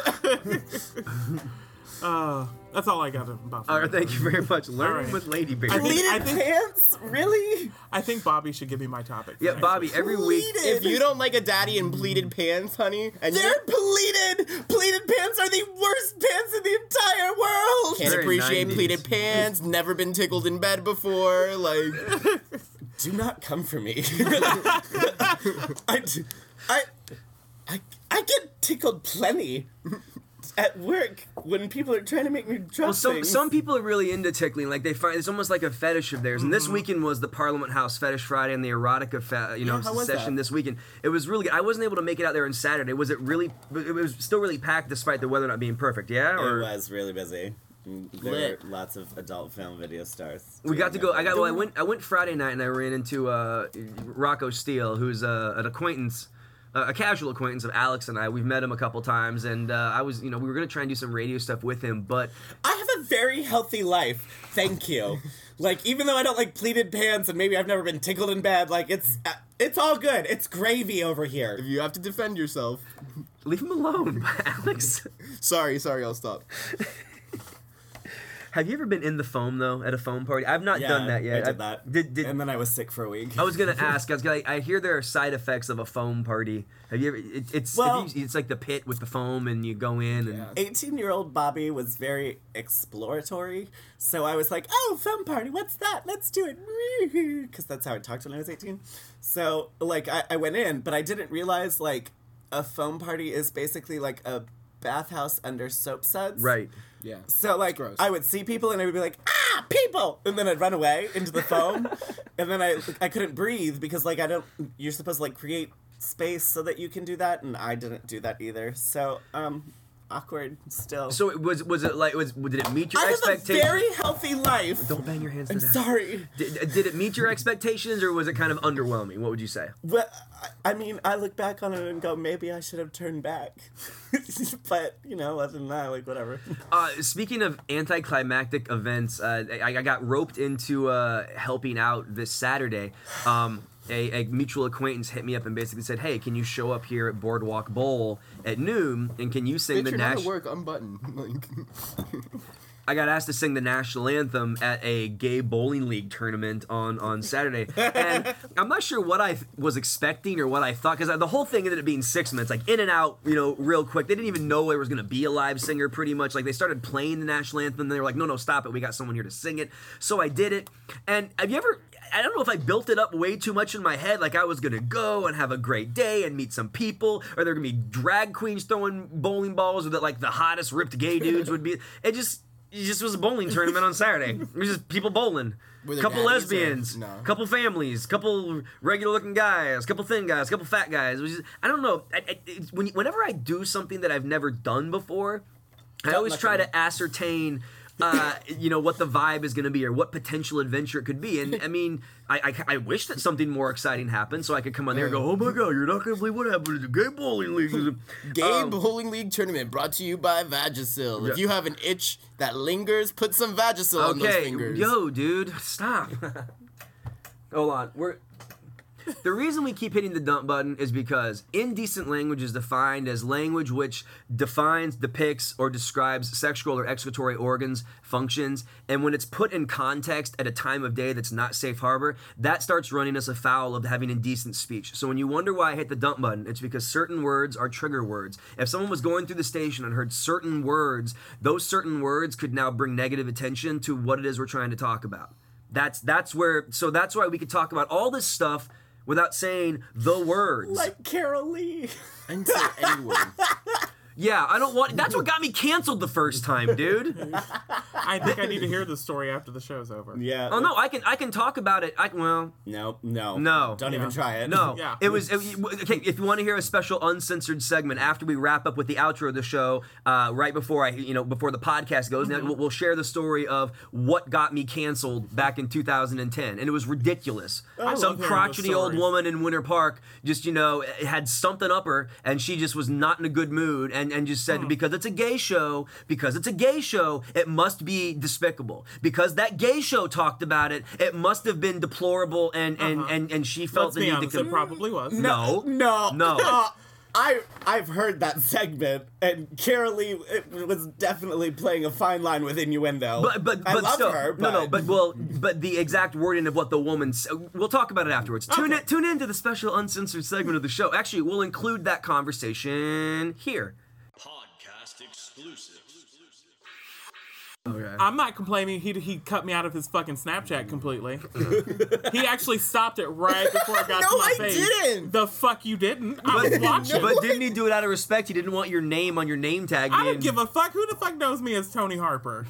Uh, that's all I got about. All right, thank you very much. Learn right. with Lady Bear. I think- Pleated I think- pants? Really? I think Bobby should give me my topic. for Yeah, next Bobby, week. every week. If you don't like a daddy in pleated pants, honey, and you They're pleated. Pleated pants are the worst pants in the entire world. can't Very appreciate nineties. pleated pants, never been tickled in bed before, like Do not come for me. I, d- I, I, I get tickled plenty at work when people are trying to make me drop Well, some things. some people are really into tickling. Like they find it's almost like a fetish of theirs. And this weekend was the Parliament House Fetish Friday and the erotica, fa- you know, Yeah, how was session that? this weekend. It was really good. I wasn't able to make it out there on Saturday. Was it really? It was still really packed despite the weather not being perfect. Yeah. It Or was really busy. There Lit. were lots of adult film video stars. we got to doing go. I it. got. Well, I went. I went Friday night and I ran into uh, Rocco Steele, who's uh, an acquaintance. Uh, a casual acquaintance of Alex and I. We've met him a couple times, and uh, I was, you know, we were gonna try and do some radio stuff with him, but I have a very healthy life. Thank you. Like, even though I don't like pleated pants and maybe I've never been tickled in bed, like, it's uh, it's all good. It's gravy over if here. you have to defend yourself. leave him alone, Alex. Sorry, sorry, I'll stop. Have you ever been in the foam though at a foam party? I've not done that yet. I did that. Did did and then I was sick for a week. I was gonna ask. I was gonna. I hear there are side effects of a foam party. Have you ever? It, it's Well- if you, it's like the pit with the foam, and you go in and. Yeah. eighteen-year-old Bobby was very exploratory, so I was like, "Oh, fun party! What's that? Let's do it!" Because that's how I talked when I was eighteen. So, like, I, I went in, but I didn't realize, like, a foam party is basically like a bathhouse under soap suds. Right. Yeah. So like gross. I would see people and I would be like, ah, people, and then I'd run away into the foam, and then I I couldn't breathe because like I don't. You're supposed to like create space so that you can do that, and I didn't do that either. So um, awkward still. So it was was it like was did it meet your I have a expectations? very healthy life. Don't bang your hands. I'm to that. sorry. Did, did it meet your expectations, or was it kind of underwhelming? What would you say? But I mean, I look back on it and go, maybe I should have turned back. But you know, other than that, like whatever. Uh, speaking of anticlimactic events, uh, I, I got roped into uh, helping out this Saturday. Um, a, a mutual acquaintance hit me up and basically said, "Hey, can you show up here at Boardwalk Bowl at noon, and can you sing Bitch, the you're not at national?" work, unbutton. Like, I got asked to sing the national anthem at a gay bowling league tournament on, on Saturday, and I'm not sure what I th- was expecting or what I thought, because the whole thing ended up being six minutes, like in and out, you know, real quick. They didn't even know there was going to be a live singer, pretty much. Like, they started playing the national anthem, and they were like, no, no, stop it, we got someone here to sing it. So I did it, and have you ever... I don't know if I built it up way too much in my head, like I was gonna go and have a great day and meet some people, or there were gonna be drag queens throwing bowling balls, or that like the hottest ripped gay dudes would be. It just, it just was a bowling tournament on Saturday. It was just people bowling. Were there Couple baddies or- lesbians, no? couple families, couple regular looking guys, couple thin guys, couple fat guys. It was just, I don't know. I, I, it's, when, whenever I do something that I've never done before, I always try to ascertain. Uh, you know, what the vibe is going to be, or what potential adventure it could be. And I mean, I, I, I wish that something more exciting happened so I could come on there and go, oh my God, you're not going to believe what happened at the gay bowling league. Gay Um, Bowling League Tournament brought to you by Vagisil. If Yeah. you have an itch that lingers, put some Vagisil on those Okay, fingers. yo, dude, stop. Hold on. We're... The reason we keep hitting the dump button is because indecent language is defined as language which defines, depicts, or describes sexual or excretory organs, functions, and when it's put in context at a time of day that's not safe harbor, that starts running us afoul of having indecent speech. So when you wonder why I hit the dump button, it's because certain words are trigger words. If someone was going through the station and heard certain words, those certain words could now bring negative attention to what it is we're trying to talk about. That's that's where, so that's why we could talk about all this stuff without saying the words. Like Carol Lee. I didn't say anyone. Yeah, I don't want. That's what got me canceled the first time, dude. I think I need to hear the story after the show's over. Yeah. Oh no, I can I can talk about it. I well, No, no. No. Don't Yeah. even try it. no. Yeah. It was it, okay. If you want to hear a special uncensored segment after we wrap up with the outro of the show, uh, right before I you know before the podcast goes, Mm-hmm. now we'll, we'll share the story of what got me canceled back in two thousand ten, and it was ridiculous. I Some love hearing crotchety those old stories. woman in Winter Park just you know had something up her, and she just was not in a good mood, and and just said Hmm. because it's a gay show, because it's a gay show, it must be despicable. Because that gay show talked about it, it must have been deplorable, and and Uh-huh. and, and she felt Let's the be need honest, to. it probably was. No. No. No. Uh, I I've heard that segment, and Carol Lee it was definitely playing a fine line with innuendo. But but I but love still, her. no no. but- But well, but the exact wording of what the woman. s- We'll talk about it afterwards. Tune Okay. in. Tune in to the special uncensored segment of the show. Actually, we'll include that conversation here. Podcast exclusive. Okay. I'm not complaining. He he cut me out of his fucking Snapchat completely. He actually stopped it right before it got No, to my I face. didn't. The fuck you didn't. I was watching. But didn't he do it out of respect? He didn't want your name on your name tag. I being- don't give a fuck. Who the fuck knows me as Tony Harper?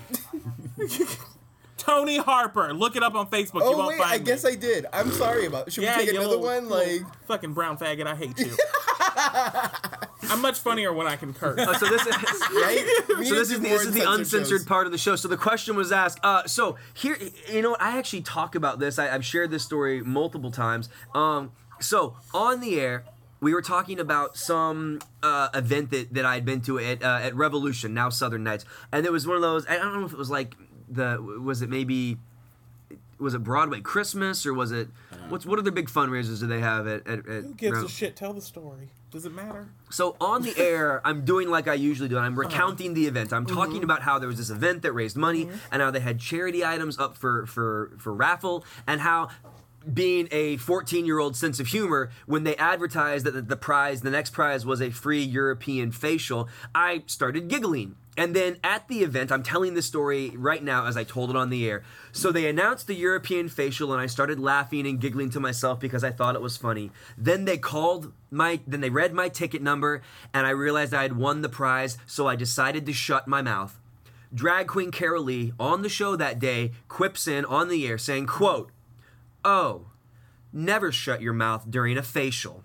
Tony Harper. Look it up on Facebook. you Oh won't wait, find I me. guess I did. I'm sorry about. Should Yeah, we take you another little- one? little Like, fucking brown faggot. I hate you. I'm much funnier when I can curse. Uh, so this is. right? We need So to this do is the, more this is the uncensored uncensored shows. part of the show. So the question was asked. Uh, so here, you know, I actually talk about this. I, I've shared this story multiple times. Um, so on the air, we were talking about some uh, event that, that I had been to at uh, at Revolution, now Southern Nights, and it was one of those. I don't know if it was like the was it maybe. Was it Broadway Christmas or was it what's what other big fundraisers do they have at, at, at Who gives Rev- a shit? Tell the story. Does it matter? So on the air, I'm doing like I usually do, and I'm recounting the event. I'm talking about how there was this event that raised money, and how they had charity items up for for for raffle, and how being a fourteen-year-old sense of humor, when they advertised that the, the prize, the next prize was a free European facial, I started giggling. And then at the event, I'm telling this story right now as I told it on the air. So they announced the European facial, and I started laughing and giggling to myself because I thought it was funny. Then they called my, then they read my ticket number, and I realized I had won the prize, so I decided to shut my mouth. Drag queen Carol Lee, on the show that day, quips in on the air saying, quote, "Oh, never shut your mouth during a facial."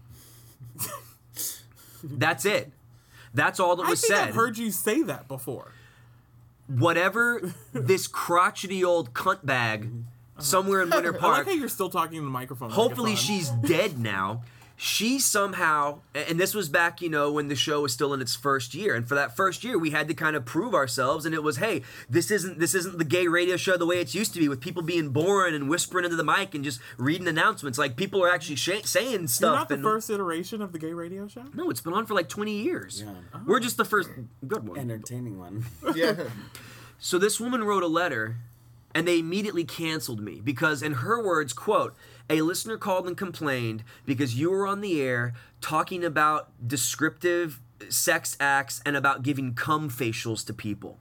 That's it. That's all that I was think said. I've heard you say that before. Whatever this crotchety old cunt bag somewhere in Winter I like Park, how you're still talking to the microphone. like hopefully it's on. she's dead now. She somehow, and this was back, you know, when the show was still in its first year, and for that first year, we had to kind of prove ourselves, and it was, hey, this isn't this isn't the gay radio show the way it's used to be, with people being boring and whispering into the mic and just reading announcements. Like, people are actually sh- saying stuff. You're not the and, first iteration of the gay radio show? No, it's been on for like twenty years. Yeah. We're just the first good one. Entertaining one. Yeah. So this woman wrote a letter, and they immediately canceled me because, in her words, quote, "A listener called and complained because you were on the air talking about descriptive sex acts and about giving cum facials to people."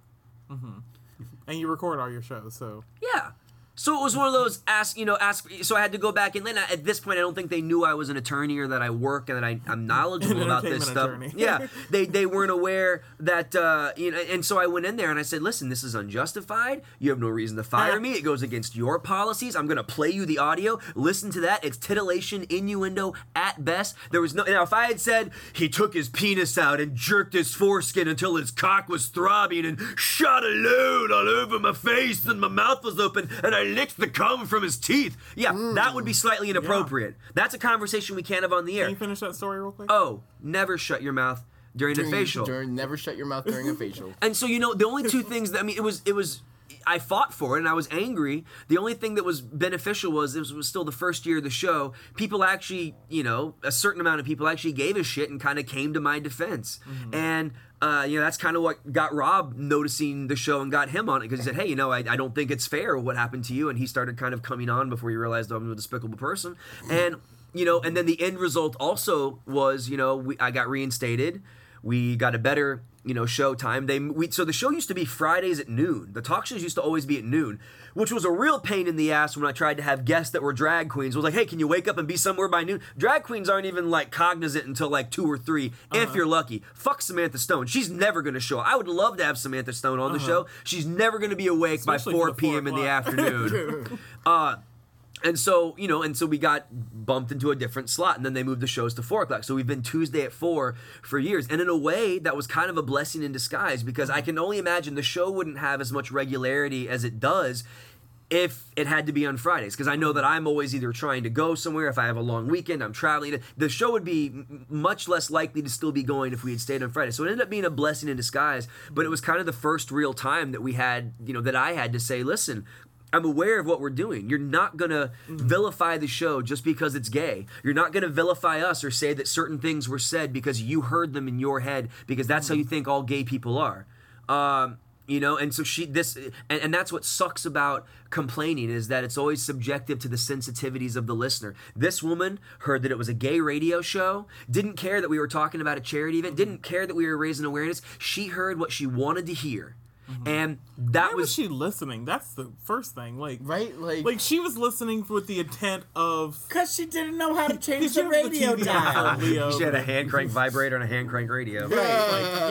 And you record all your shows, so... Yeah. So it was one of those ask, you know, ask. So I had to go back and then at this point, I don't think they knew I was an attorney or that I work and that I, I'm knowledgeable An about this entertainment stuff. attorney. Yeah, they they weren't aware that uh, you know. And so I went in there and I said, "Listen, this is unjustified. You have no reason to fire me. It goes against your policies. I'm gonna play you the audio. Listen to that. It's titillation, innuendo at best. There was no. Now, if I had said he took his penis out and jerked his foreskin until his cock was throbbing and shot a load all over my face and my mouth was open and I licked the cum from his teeth, yeah, that would be slightly inappropriate. That's a conversation we can't have on the air. Can you finish that story real quick? Oh, never shut your mouth during, During, a facial. during, never shut your mouth during a facial. And so, you know, the only two things that, I mean, it was, it was, I fought for it and I was angry. The only thing that was beneficial was it was, was still the first year of the show. People actually, you know, a certain amount of people actually gave a shit and kind of came to my defense. Mm-hmm. And, uh, you know, that's kind of what got Rob noticing the show and got him on it because he said, hey, you know, I, I don't think it's fair what happened to you. And he started kind of coming on before he realized I'm a despicable person. And, you know, and then the end result also was, you know, we, I got reinstated. We got a better, you know, show time. They we so the show used to be Fridays at noon. The talk shows used to always be at noon, which was a real pain in the ass when I tried to have guests that were drag queens. It was like, hey, can you wake up and be somewhere by noon? Drag queens aren't even like cognizant until like two or three, uh-huh. if you're lucky. Fuck Samantha Stone. She's never gonna show up. I would love to have Samantha Stone on uh-huh. the show. She's never gonna be awake Especially by four p.m. in the afternoon. uh And so, you know, and so we got bumped into a different slot, and then they moved the shows to four o'clock. So we've been Tuesday at four for years. And in a way, that was kind of a blessing in disguise because I can only imagine the show wouldn't have as much regularity as it does if it had to be on Fridays. Because I know that I'm always either trying to go somewhere, if I have a long weekend, I'm traveling. The show would be m- much less likely to still be going if we had stayed on Friday. So it ended up being a blessing in disguise, but it was kind of the first real time that we had, you know, that I had to say, listen, I'm aware of what we're doing. You're not going to mm-hmm. vilify the show just because it's gay. You're not going to vilify us or say that certain things were said because you heard them in your head because that's mm-hmm. how you think all gay people are. Um, you know, and so she, this, and, and that's what sucks about complaining is that it's always subjective to the sensitivities of the listener. This woman heard that it was a gay radio show, didn't care that we were talking about a charity event, didn't care that we were raising awareness. She heard what she wanted to hear. Mm-hmm. And that Why was, was she listening? That's the first thing. Like, right? Like, like she was listening with the intent of because she didn't know how to change She the was the radio T V dial. Leo. she had a hand crank vibrator and a hand crank radio. Right, like,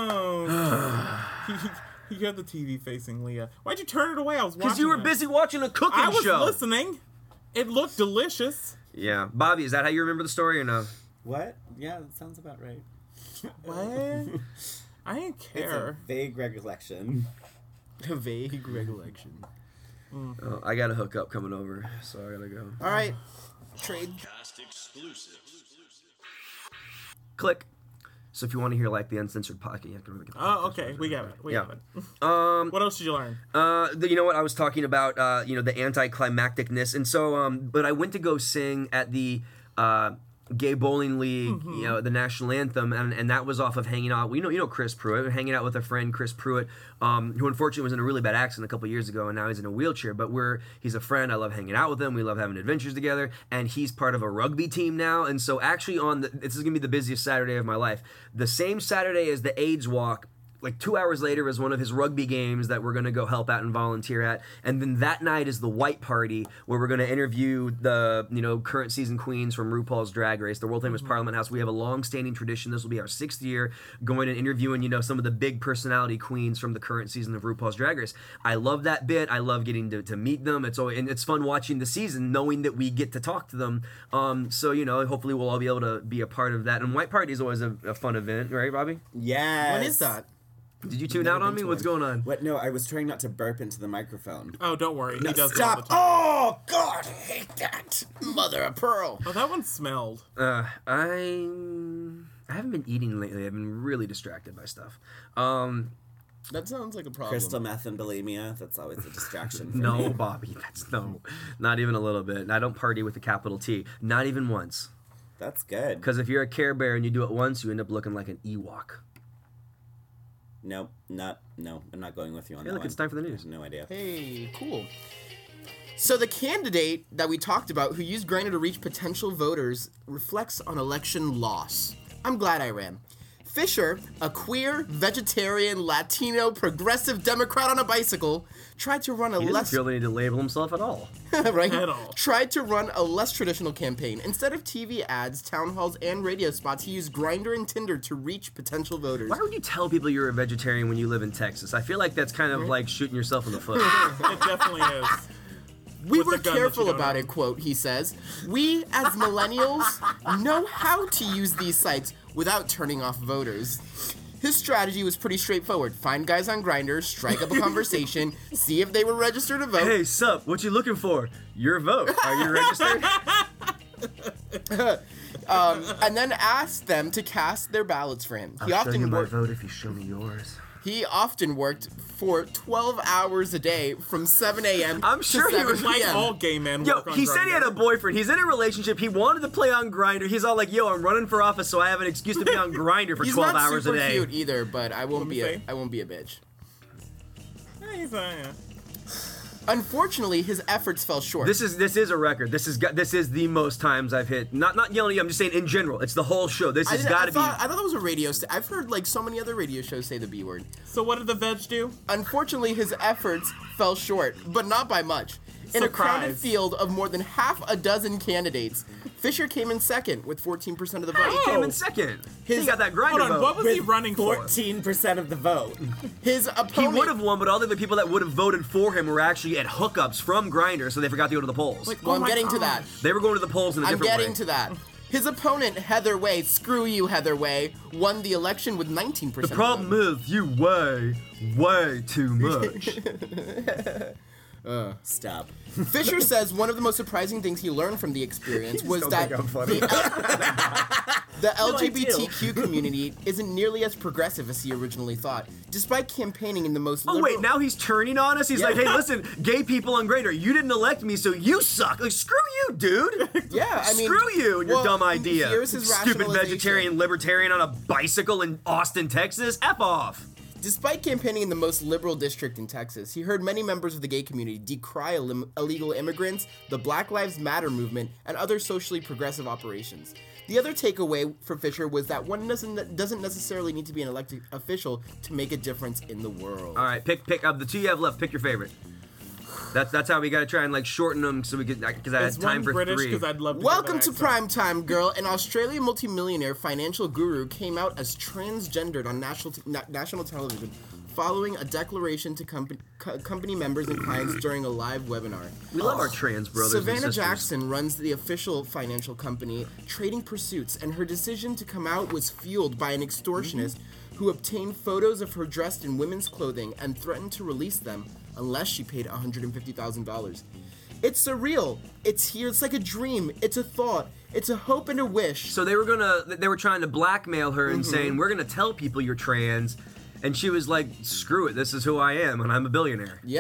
yo. You got the T V facing Leah. Why'd you turn it away? I was watching. Because you were it. busy watching a cooking I was show. listening. It looked delicious. Yeah, Bobby, is that how you remember the story or no? What? Yeah, that sounds about right. What? I didn't It's care. a vague recollection. a vague recollection. Oh, I got a hookup coming over, so I gotta go. All right. Trade. Podcast exclusive. Click. So if you want to hear like the uncensored podcast, you have to really get the Oh, okay. We got it. We Yeah. got it. Um, What else did you learn? Uh, the, you know what I was talking about? Uh, you know, the anticlimacticness, and so um, but I went to go sing at the uh gay bowling league, you know, the national anthem, and, and that was off of hanging out. You know, you know Chris Pruitt, hanging out with a friend, Chris Pruitt, um, who unfortunately was in a really bad accident a couple years ago, and now he's in a wheelchair. But we're he's a friend. I love hanging out with him. We love having adventures together, and he's part of a rugby team now. And so actually, on the, this is gonna be the busiest Saturday of my life. The same Saturday as the AIDS Walk. Like two hours later was one of his rugby games that we're going to go help out and volunteer at. And then that night is the white party where we're going to interview the, you know, current season queens from RuPaul's Drag Race, the world famous Mm-hmm. Parliament House. We have a long-standing tradition. This will be our sixth year going and interviewing, you know, some of the big personality queens from the current season of RuPaul's Drag Race. I love that bit. I love getting to, to meet them. It's always, and it's fun watching the season knowing that we get to talk to them. Um, so, you know, hopefully we'll all be able to be a part of that. And white party is always a, a fun event, right, Robbie? Yes. When is that? Did you tune Never out on been me? to What's one. going on? What? No, I was trying not to burp into the microphone. Oh, don't worry. He does it Stop! all the time. Oh God, I hate that. Mother of pearl. Oh, that one smelled. Uh, I I haven't been eating lately. I've been really distracted by stuff. Um, That sounds like a problem. Crystal meth and bulimia. That's always a distraction. For no, me. Bobby, that's no, not even a little bit. And I don't party with a capital T, not even once. That's good. Because if you're a Care Bear and you do it once, you end up looking like an Ewok. Nope, not no. I'm not going with you on Hey, that look, one. it's time for the news. No idea. Hey, cool. So the candidate that we talked about who used Grindr to reach potential voters reflects on election loss. I'm glad I ran. Fisher, a queer, vegetarian, Latino, progressive Democrat on a bicycle, tried to run a He doesn't less feel the need to label himself at all. right? At all. Tried to run a less traditional campaign. Instead of T V ads, town halls, and radio spots, he used Grindr and Tinder to reach potential voters. Why would you tell people you're a vegetarian when you live in Texas? I feel like that's kind of like shooting yourself in the foot. It definitely is. We with were the gun that you careful don't about own. it, quote, he says. We, as millennials, know how to use these sites without turning off voters. His strategy was pretty straightforward. Find guys on Grindr, strike up a conversation, see if they were registered to vote. Hey, sup? What you looking for? Your vote. Are you registered? um, and then ask them to cast their ballots for him. He I'll show you often my worked. vote if you show me yours. He often worked for twelve hours a day from seven a.m. I'm to sure he seven was Like p.m. all gay men Yo, work on he said he had a Grindr. boyfriend. He's in a relationship. He wanted to play on Grindr. He's all like, "Yo, I'm running for office, so I have an excuse to be on Grindr for He's twelve not hours a super day." cute either, but I won't me be a, see. I won't be a bitch. Yeah, he's, uh, yeah. Unfortunately, his efforts fell short. This is this is a record. This is got- this is the most times I've hit. Not not yelling at you. I'm just saying in general. It's the whole show. This I, has didn't- got I to be. thought, I thought that was a radio. St- I've heard like so many other radio shows say the B word. So what did the veg do? Unfortunately, his efforts fell short, but not by much. In a crowded Surprise. field of more than half a dozen candidates, Fisher came in second with fourteen percent of the vote. He came in second. His- he got that Grindr Hold on, vote. what was he running for? Fourteen percent of the vote. His He opponent. would have won, but all the other people that would have voted for him were actually at hookups from Grindr, so they forgot to go to the polls. Like, Well, oh I'm my getting to gosh. that. they were going to the polls in a I'm different getting way. to that. His opponent, Heather Way, screw you, Heather Way, won the election with nineteen percent. The problem is you weigh way too much. Stop. Fisher says one of the most surprising things he learned from the experience was don't that think I'm funny. the, the L G B T Q community isn't nearly as progressive as he originally thought, despite campaigning in the most Oh liberal... wait, now he's turning on us. He's like, "Hey, listen, gay people on Grindr, you didn't elect me, so you suck." Like, screw you, dude. Yeah, I mean... Screw you and your well, dumb idea. Here's his Stupid rationalization. vegetarian libertarian on a bicycle in Austin, Texas. F off. Despite campaigning in the most liberal district in Texas, he heard many members of the gay community decry Ill- illegal immigrants, the Black Lives Matter movement, and other socially progressive operations. The other takeaway for Fisher was that one doesn't doesn't necessarily need to be an elected official to make a difference in the world. All right, pick pick of the two you have left. Pick your favorite. That's that's how we got to try and like shorten them so we could because I had Is time one for British? three. Because I'd love to. Welcome hear to that Prime Time, Girl. An Australian multimillionaire financial guru came out as transgendered on national t- na- national television following a declaration to company, co- company members and clients during a live webinar. we love our trans brothers Savannah and sisters. Jackson runs the official financial company Trading Pursuits, and her decision to come out was fueled by an extortionist who obtained photos of her dressed in women's clothing and threatened to release them unless she paid one hundred fifty thousand dollars. It's surreal. It's here. It's like a dream. It's a thought. It's a hope and a wish. So they were gonna they were trying to blackmail her and saying we're gonna tell people you're trans, and she was like, "Screw it, this is who I am, and I'm a billionaire." Yep.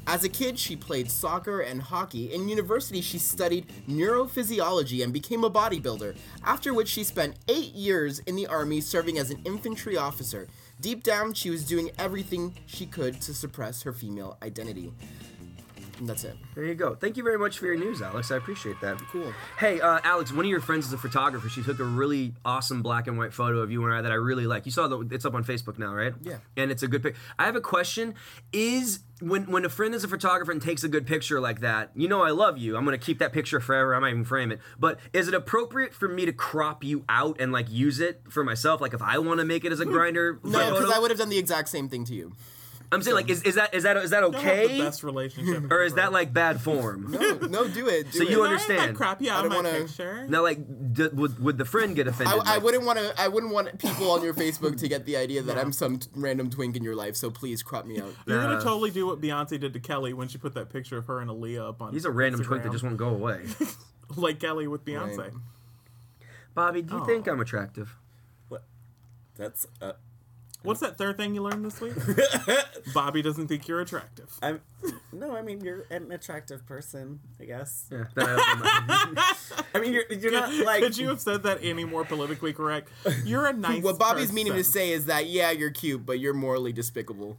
As a kid, she played soccer and hockey. In university, she studied neurophysiology and became a bodybuilder, after which she spent eight years in the army serving as an infantry officer. Deep down, she was doing everything she could to suppress her female identity. And that's it. There you go. Thank you very much for your news, Alex. I appreciate that. Cool. Hey, uh, Alex, one of your friends is a photographer. She took a really awesome black and white photo of you and I that I really like. You saw the, it's up on Facebook now, right? Yeah. And it's a good pic. I have a question. Is when when a friend is a photographer and takes a good picture like that, you know I love you. I'm gonna keep that picture forever. I might even frame it. But is it appropriate for me to crop you out and like use it for myself? Like if I want to make it as a grinder No, photo? because I would have done the exact same thing to you. I'm saying like is, is that is that is that Don't have the okay? best relationship. Or is that like bad form? No, no, do it. Do So it. you I understand. might crop you I out of don't my wanna- picture. Now, like, d- would, would the friend get offended? I, I Like, wouldn't want to. I wouldn't want people on your Facebook to get the idea that I'm some t- random twink in your life. So please crop me out. You're Nah. gonna totally do what Beyonce did to Kelly when she put that picture of her and Aaliyah up on. He's a random twink that Instagram. just won't go away. like Kelly with Beyonce. Right. Bobby, do you Aw. think I'm attractive? That's uh, What's that third thing you learned this week? Bobby doesn't think you're attractive. I'm no, I mean you're an attractive person, I guess. Yeah. That, I mean you're you're not Could- like Could you have said that any more politically correct? You're a nice. What Bobby's meaning to person. say is that yeah, you're cute, but you're morally despicable.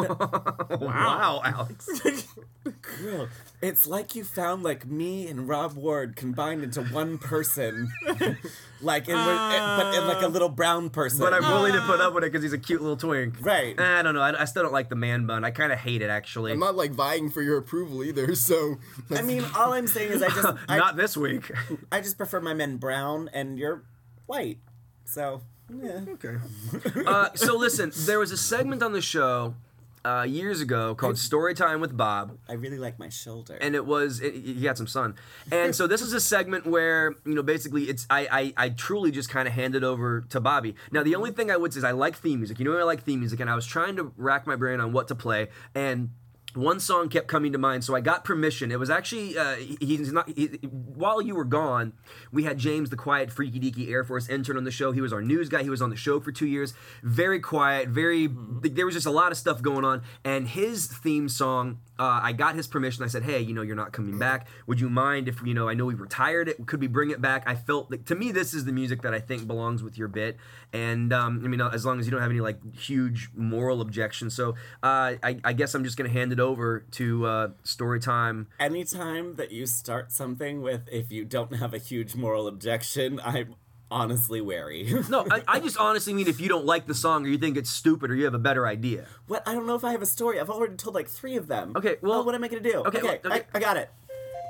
wow, Alex. Girl, it's like you found like me and Rob Ward combined into one person, like in, Uh, but in like a little brown person. But I'm willing to put up with it because he's a cute little twink. Right. I don't know. I, I still don't like the man bun. I kind of hate it, actually. I'm not like vying for your approval either. So I mean, all I'm saying is I just I, Not this week. I just prefer my men brown and you're white. So yeah. Okay. Uh, so listen, there was a segment on the show uh, years ago called Storytime with Bob. I really like my shoulder. And it was it, he had some sun, and so this is a segment where you know basically it's I I, I truly just kind of handed over to Bobby. Now the only thing I would say is I like theme music. You know I like theme music, and I was trying to rack my brain on what to play, and one song kept coming to mind, so I got permission. It was actually uh, he- he's not. He, while you were gone, we had James, the quiet, freaky deaky Air Force intern, on the show. He was our news guy. He was on the show for two years. Very quiet. Very. There was just a lot of stuff going on, and his theme song. Uh, I got his permission. I said, "Hey, you know, you're not coming back. Would you mind if you know? I know we retired it. Could we bring it back?" I felt like, to me, this is the music that I think belongs with your bit, and um, I mean, as long as you don't have any like huge moral objections. So uh, I, I guess I'm just gonna hand it over to uh, Storytime. Anytime that you start something with if you don't have a huge moral objection, I'm honestly wary. No, I, I just honestly mean if you don't like the song or you think it's stupid or you have a better idea. What? I don't know if I have a story. I've already told like three of them. Okay, well- Oh, what am I gonna do? Okay, well, okay. I, I got it.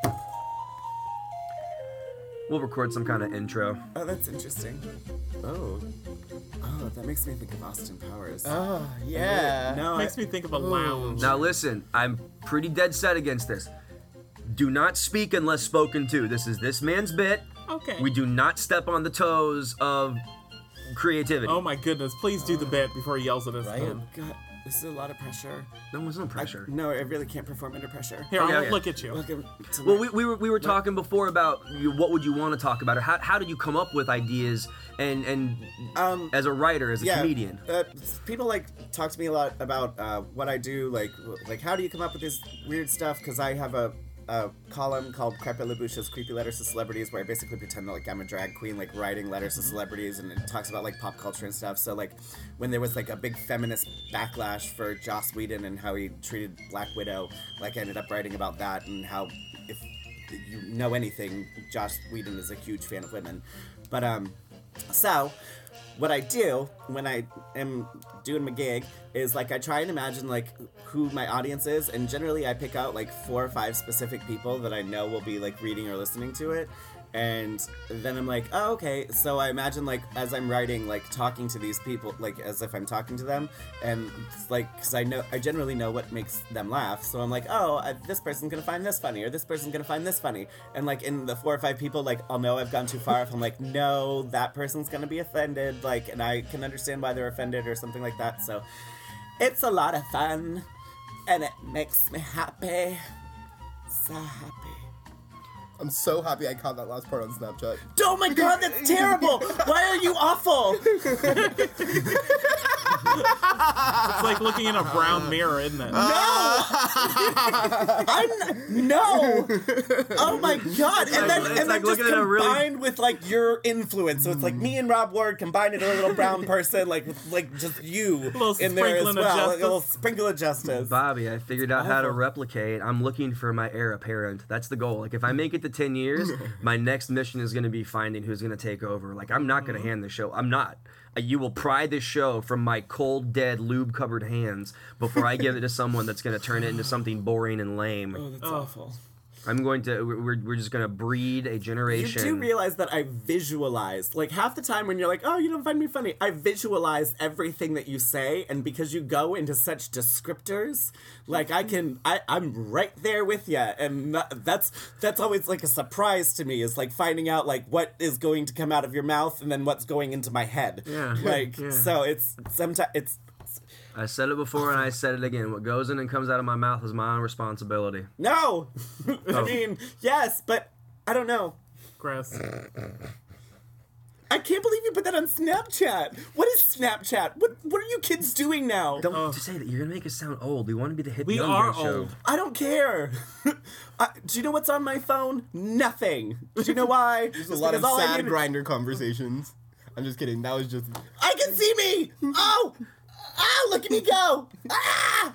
We'll record some kind of intro. Oh, that's interesting. Oh. Oh, that makes me think of Austin Powers. oh yeah. no, Makes I, me think of a lounge. Now listen, I'm pretty dead set against this. Do not speak unless spoken to. This is this man's bit. Okay. We do not step on the toes of creativity. Oh my goodness! Please do the bit before he yells at us. Right. then. God, this is a lot of pressure. No one's no pressure. No, I really can't perform under pressure. Here, Okay, I'll okay. look at you. Welcome to Well, my- we, we were we were talking before about you, what would you want to talk about, or how, how did you come up with ideas, and and Um, as a writer, as a yeah, comedian. Uh, people like talk to me a lot about uh, what I do. Like, like how do you come up with this weird stuff? Because I have a, a column called Crepe Labouche's Creepy Letters to Celebrities, where I basically pretend that like I'm a drag queen, like writing letters to celebrities, and it talks about like pop culture and stuff. So like, when there was like a big feminist backlash for Joss Whedon and how he treated Black Widow, like I ended up writing about that and how if you know anything, Joss Whedon is a huge fan of women. But um, so. What I do when I am doing my gig is like I try and imagine like who my audience is, and generally I pick out like four or five specific people that I know will be like reading or listening to it, and then I'm like, oh okay, so I imagine like as I'm writing, like talking to these people, like as if I'm talking to them, and it's like because I know I generally know what makes them laugh, so I'm like, oh I, this person's gonna find this funny, or this person's gonna find this funny, and like in the four or five people, like I'll know I've gone too far if I'm like, no, that person's gonna be offended, like, and I can understand why they're offended or something like that. So it's a lot of fun, and it makes me happy, so happy. I'm so happy I caught that last part on Snapchat. Oh my god, that's terrible! Why are you awful? It's like looking in a brown mirror, isn't it? No! I'm no. Oh my god! And like- then it's and like then just looking at a really- combined with like your influence. So it's like me and Rob Ward combined into a little brown person, like with like just you little in there as sprinkling of well, like a justice. little sprinkle of justice. Bobby, I figured out how to awful. replicate. I'm looking for my heir apparent. That's the goal. Like, if I make it to ten years, my next mission is going to be finding who's going to take over. Like, I'm not going to hand the show. I'm not. Uh, You will pry this show from my cold, dead, lube-covered hands before I give it to someone that's going to turn it into something boring and lame. Oh, that's Oh. awful. I'm going to. We're, we're just going to breed a You generation. do realize that I visualized, like half the time when you're like, oh, you don't find me funny, I visualize everything that you say, and because you go into such descriptors, like I can, I, I'm right there with you, and that- that's that's always like a surprise to me, is like finding out like what is going to come out of your mouth and then what's going into my head. Yeah. Like, Yeah. so it's sometimes, it's, I said it before and I said it again. What goes in and comes out of my mouth is my own responsibility. no! Oh. I mean, yes, but I don't know. Gross. I can't believe you put that on Snapchat. What is Snapchat? What What are you kids doing now? Don't just say that. You're gonna make us sound old. We want to be the hip We young are gay show. old. I don't care. I, do you know what's on my phone? Nothing. Do you know why? There's a lot of sad grinder conversations. I'm just kidding. That was just. I can see me. Oh, oh! Look at me go. Ah!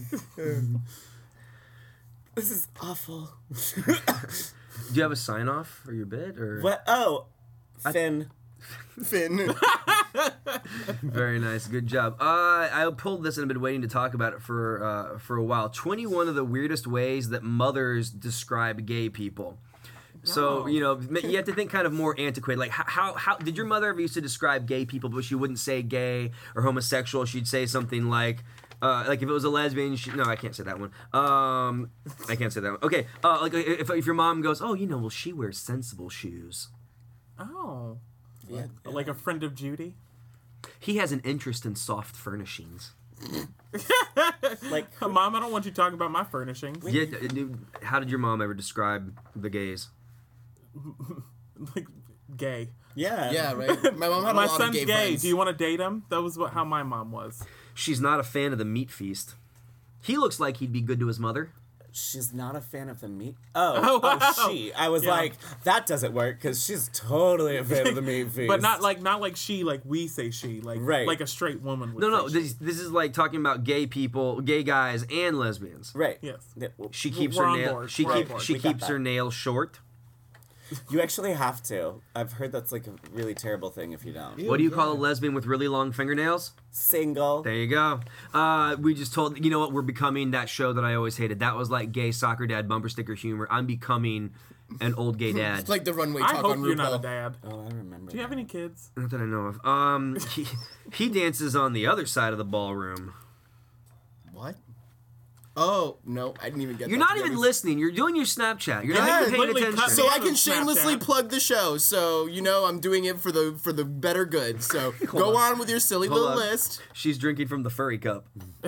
This is awful. Do you have a sign off for your bit or? What? Oh, Finn. Finn. Very nice, good job. Uh, I pulled this and I've been waiting to talk about it for uh, for a while. twenty-one of the weirdest ways that mothers describe gay people. So Oh. you know you have to think kind of more antiquated. Like how, how how did your mother ever used to describe gay people, but she wouldn't say gay or homosexual? She'd say something like. Uh, like if it was a lesbian, she, no, I can't say that one. Um, I can't say that one. Okay, uh, like if, if your mom goes, oh, you know, well, she wears sensible shoes. Oh. Yeah. Like a friend of Judy? He has an interest in soft furnishings. Like, Mom, I don't want you talking about my furnishings. Yeah, d- d- how did your mom ever describe the gays? Like, gay. yeah. Yeah, right. My mom had a My lot son's of gay gay. friends. Do you want to date him? That was what how my mom was. She's not a fan of the meat feast. He looks like he'd be good to his mother. She's not a fan of the meat. Oh, Oh, wow. oh, she. I was Yeah. like, that doesn't work because she's totally a fan of the meat feast. But not like not like she, like we say she, like Right. like a straight woman would No, no, say this, this is like talking about gay people, gay guys, and lesbians. right. Yes. Yeah, well, She keeps We're her on nail. board. She We're on keep, board. she We got keeps that. her nails short. you actually have to. I've heard that's like a really terrible thing if you don't. What do you call a lesbian with really long fingernails? Single. There you go. Uh, we just told you know what we're becoming that show that I always hated. That was like gay soccer dad bumper sticker humor. I'm becoming an old gay dad. It's like the runway I talk hope on you're not a RuPaul. dad. Oh, I remember. Do you have any kids? Not that I know of. Um, he, he dances on the other side of the ballroom. What? Oh no, I didn't even get. You're that not together. even listening. You're doing your Snapchat. You're not Yeah, even paying literally attention. cut So I Yeah, can Snapchat. shamelessly plug the show. So you know I'm doing it for the for the better good. So go on. with your silly Hold little on. list. She's drinking from the furry cup.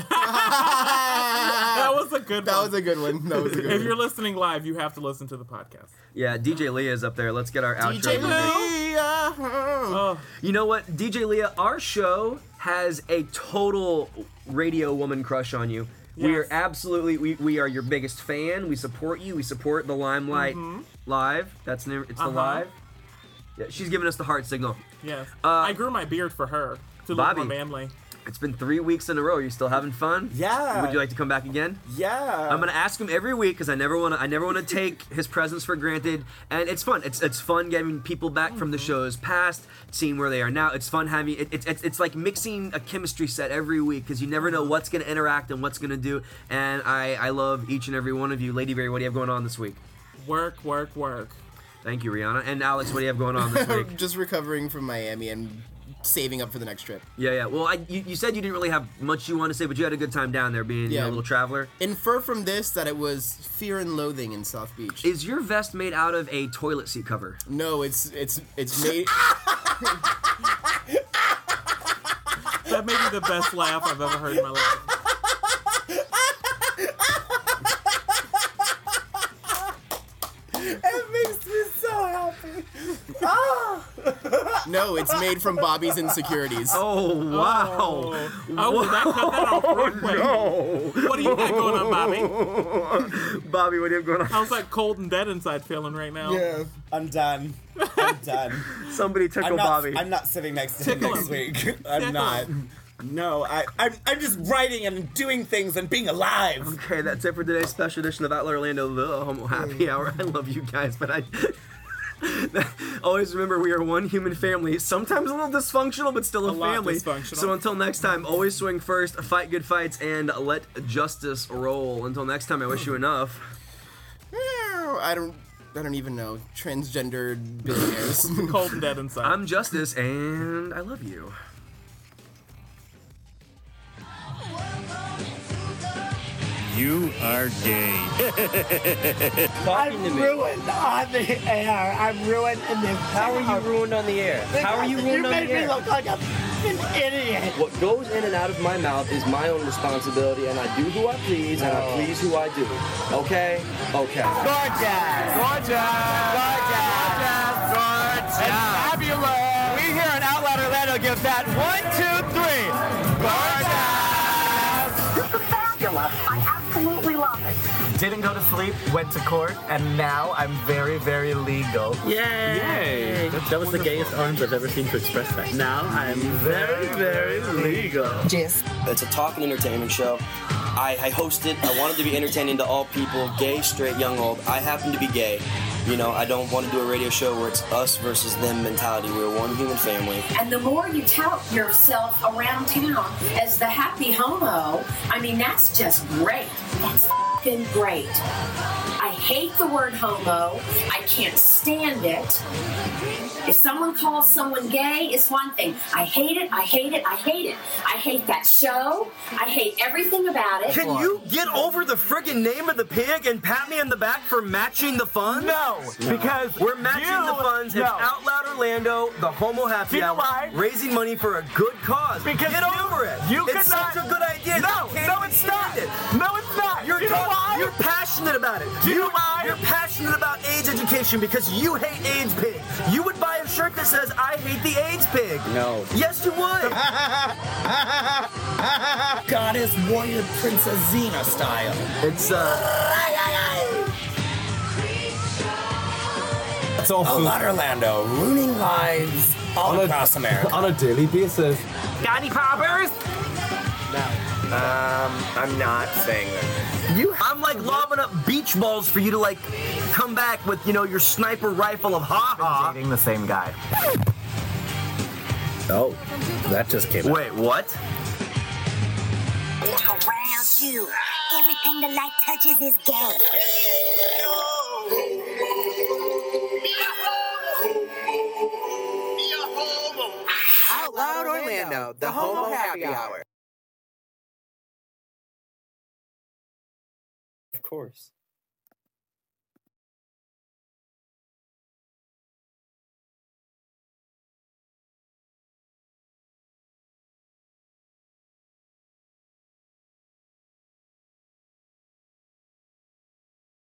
That was a good That one. was a good one. That was a good If one. you're listening live, you have to listen to the podcast. Yeah, D J Leah is up there. Let's get our outro. D J music. Leah. Oh, You know what, D J Leah, our show has a total radio woman crush on you. We are Yes. absolutely, we, we are your biggest fan. We support you. We support the Limelight Live. That's the, it's the Uh-huh. live. Yeah, she's giving us the heart signal. yes. Uh, I grew my beard for her to look Bobby. more manly. It's been three weeks in a row. Are you still having fun? Yeah. Would you like to come back again? Yeah. I'm gonna ask him every week because I never want to. I never want to take his presence for granted, and it's fun. It's it's fun getting people back from the shows past, seeing where they are now. It's fun having it, it's it's it's like mixing a chemistry set every week because you never know what's gonna interact and what's gonna do. And I I love each and every one of you. Lady Berry, what do you have going on this week? Work, work, work. Thank you, Rihanna. And Alex, what do you have going on this week? Just recovering from Miami and saving up for the next trip. Yeah, yeah. Well, I you, you said you didn't really have much you want to say, but you had a good time down there, being you know, Yeah. a little traveler. Infer from this that it was Fear and Loathing in South Beach. Is your vest made out of a toilet seat cover? no, it's it's it's made. That may be the best laugh I've ever heard in my life. It makes me so happy. Ah! No, it's made from Bobby's insecurities. Oh, wow. Oh, oh that cut that off quickly. No. What do you got going on, Bobby? Bobby, what do you have going on? How's that cold and dead inside feeling right now? Yeah. I'm done. I'm done. Somebody tickle I'm not, Bobby. I'm not sitting next to him Tickle next him. week. I'm Tickle not. him. No, I, I'm, I'm just writing and doing things and being alive. Okay, that's it for today's special edition of Outlaw Orlando, the Homo Happy Hour. I love you guys, but I... always remember we are one human family, sometimes a little dysfunctional, but still a, A lot family. dysfunctional. So until next time, always swing first, fight good fights, and let justice roll. Until next time, I wish you enough. I don't. I don't even know. Transgendered billionaires. Cold and dead inside. I'm Justice, and I love you. You are gay. I'm ruined on the air. I'm ruined in this. How are you ruined on the air? How are you ruined You on the made me air? look like a, an idiot. What goes in and out of my mouth is my own responsibility, and I do who I please, and I please who I do. Okay? Okay. Gorgeous. Gorgeous. Gorgeous. Gorgeous. And fabulous. We here in Outlaw Orlando give that one, two, three. Gorgeous. This is fabulous. I absolutely love it. Didn't go to sleep, went to court, and now I'm very, very legal. Yay! That, that was the gayest arms I've ever seen to express that. Now I'm very, very legal. Jess. It's a talk and entertainment show. I, I host it. I wanted to be entertaining to all people, gay, straight, young, old. I happen to be gay. You know, I don't want to do a radio show where it's us versus them mentality. We're one human family. And the more you tout yourself around town as the happy homo, I mean, that's just great. That's f***ing great. I hate the word homo. I can't stand it. If someone calls someone gay, it's one thing. I hate it, I hate it, I hate it. I hate that show. I hate everything about it. Can you get over the friggin' name of the pig and pat me on the back for matching the funds? No, because we're matching you, the funds. no. It's Out Loud Orlando, the Homo Happy You know Hour, why? raising money for a good cause. Because get you, over it. You it's could such not, a good idea. No, You can't no, even it's not. stand it. No, it's not. You're you know talk- why? You're passionate about it. Do you know why? You're passionate about AIDS education because you hate AIDS pig. You would buy a shirt that says "I hate the AIDS pig." No. Yes, you would. Goddess warrior princess Xena style. It's uh. It's all Outlaw Orlando, ruining lives all across America. On a daily basis. Got any poppers? Um, I'm not saying that. You, I'm like lobbing up beach balls for you to like come back with, you know, your sniper rifle of ha ha. Dating the same guy. Oh, that just came out. Wait, what? Look around you. Everything the light touches is gay. Out Loud Orlando, the Homo Happy Hour. Of course.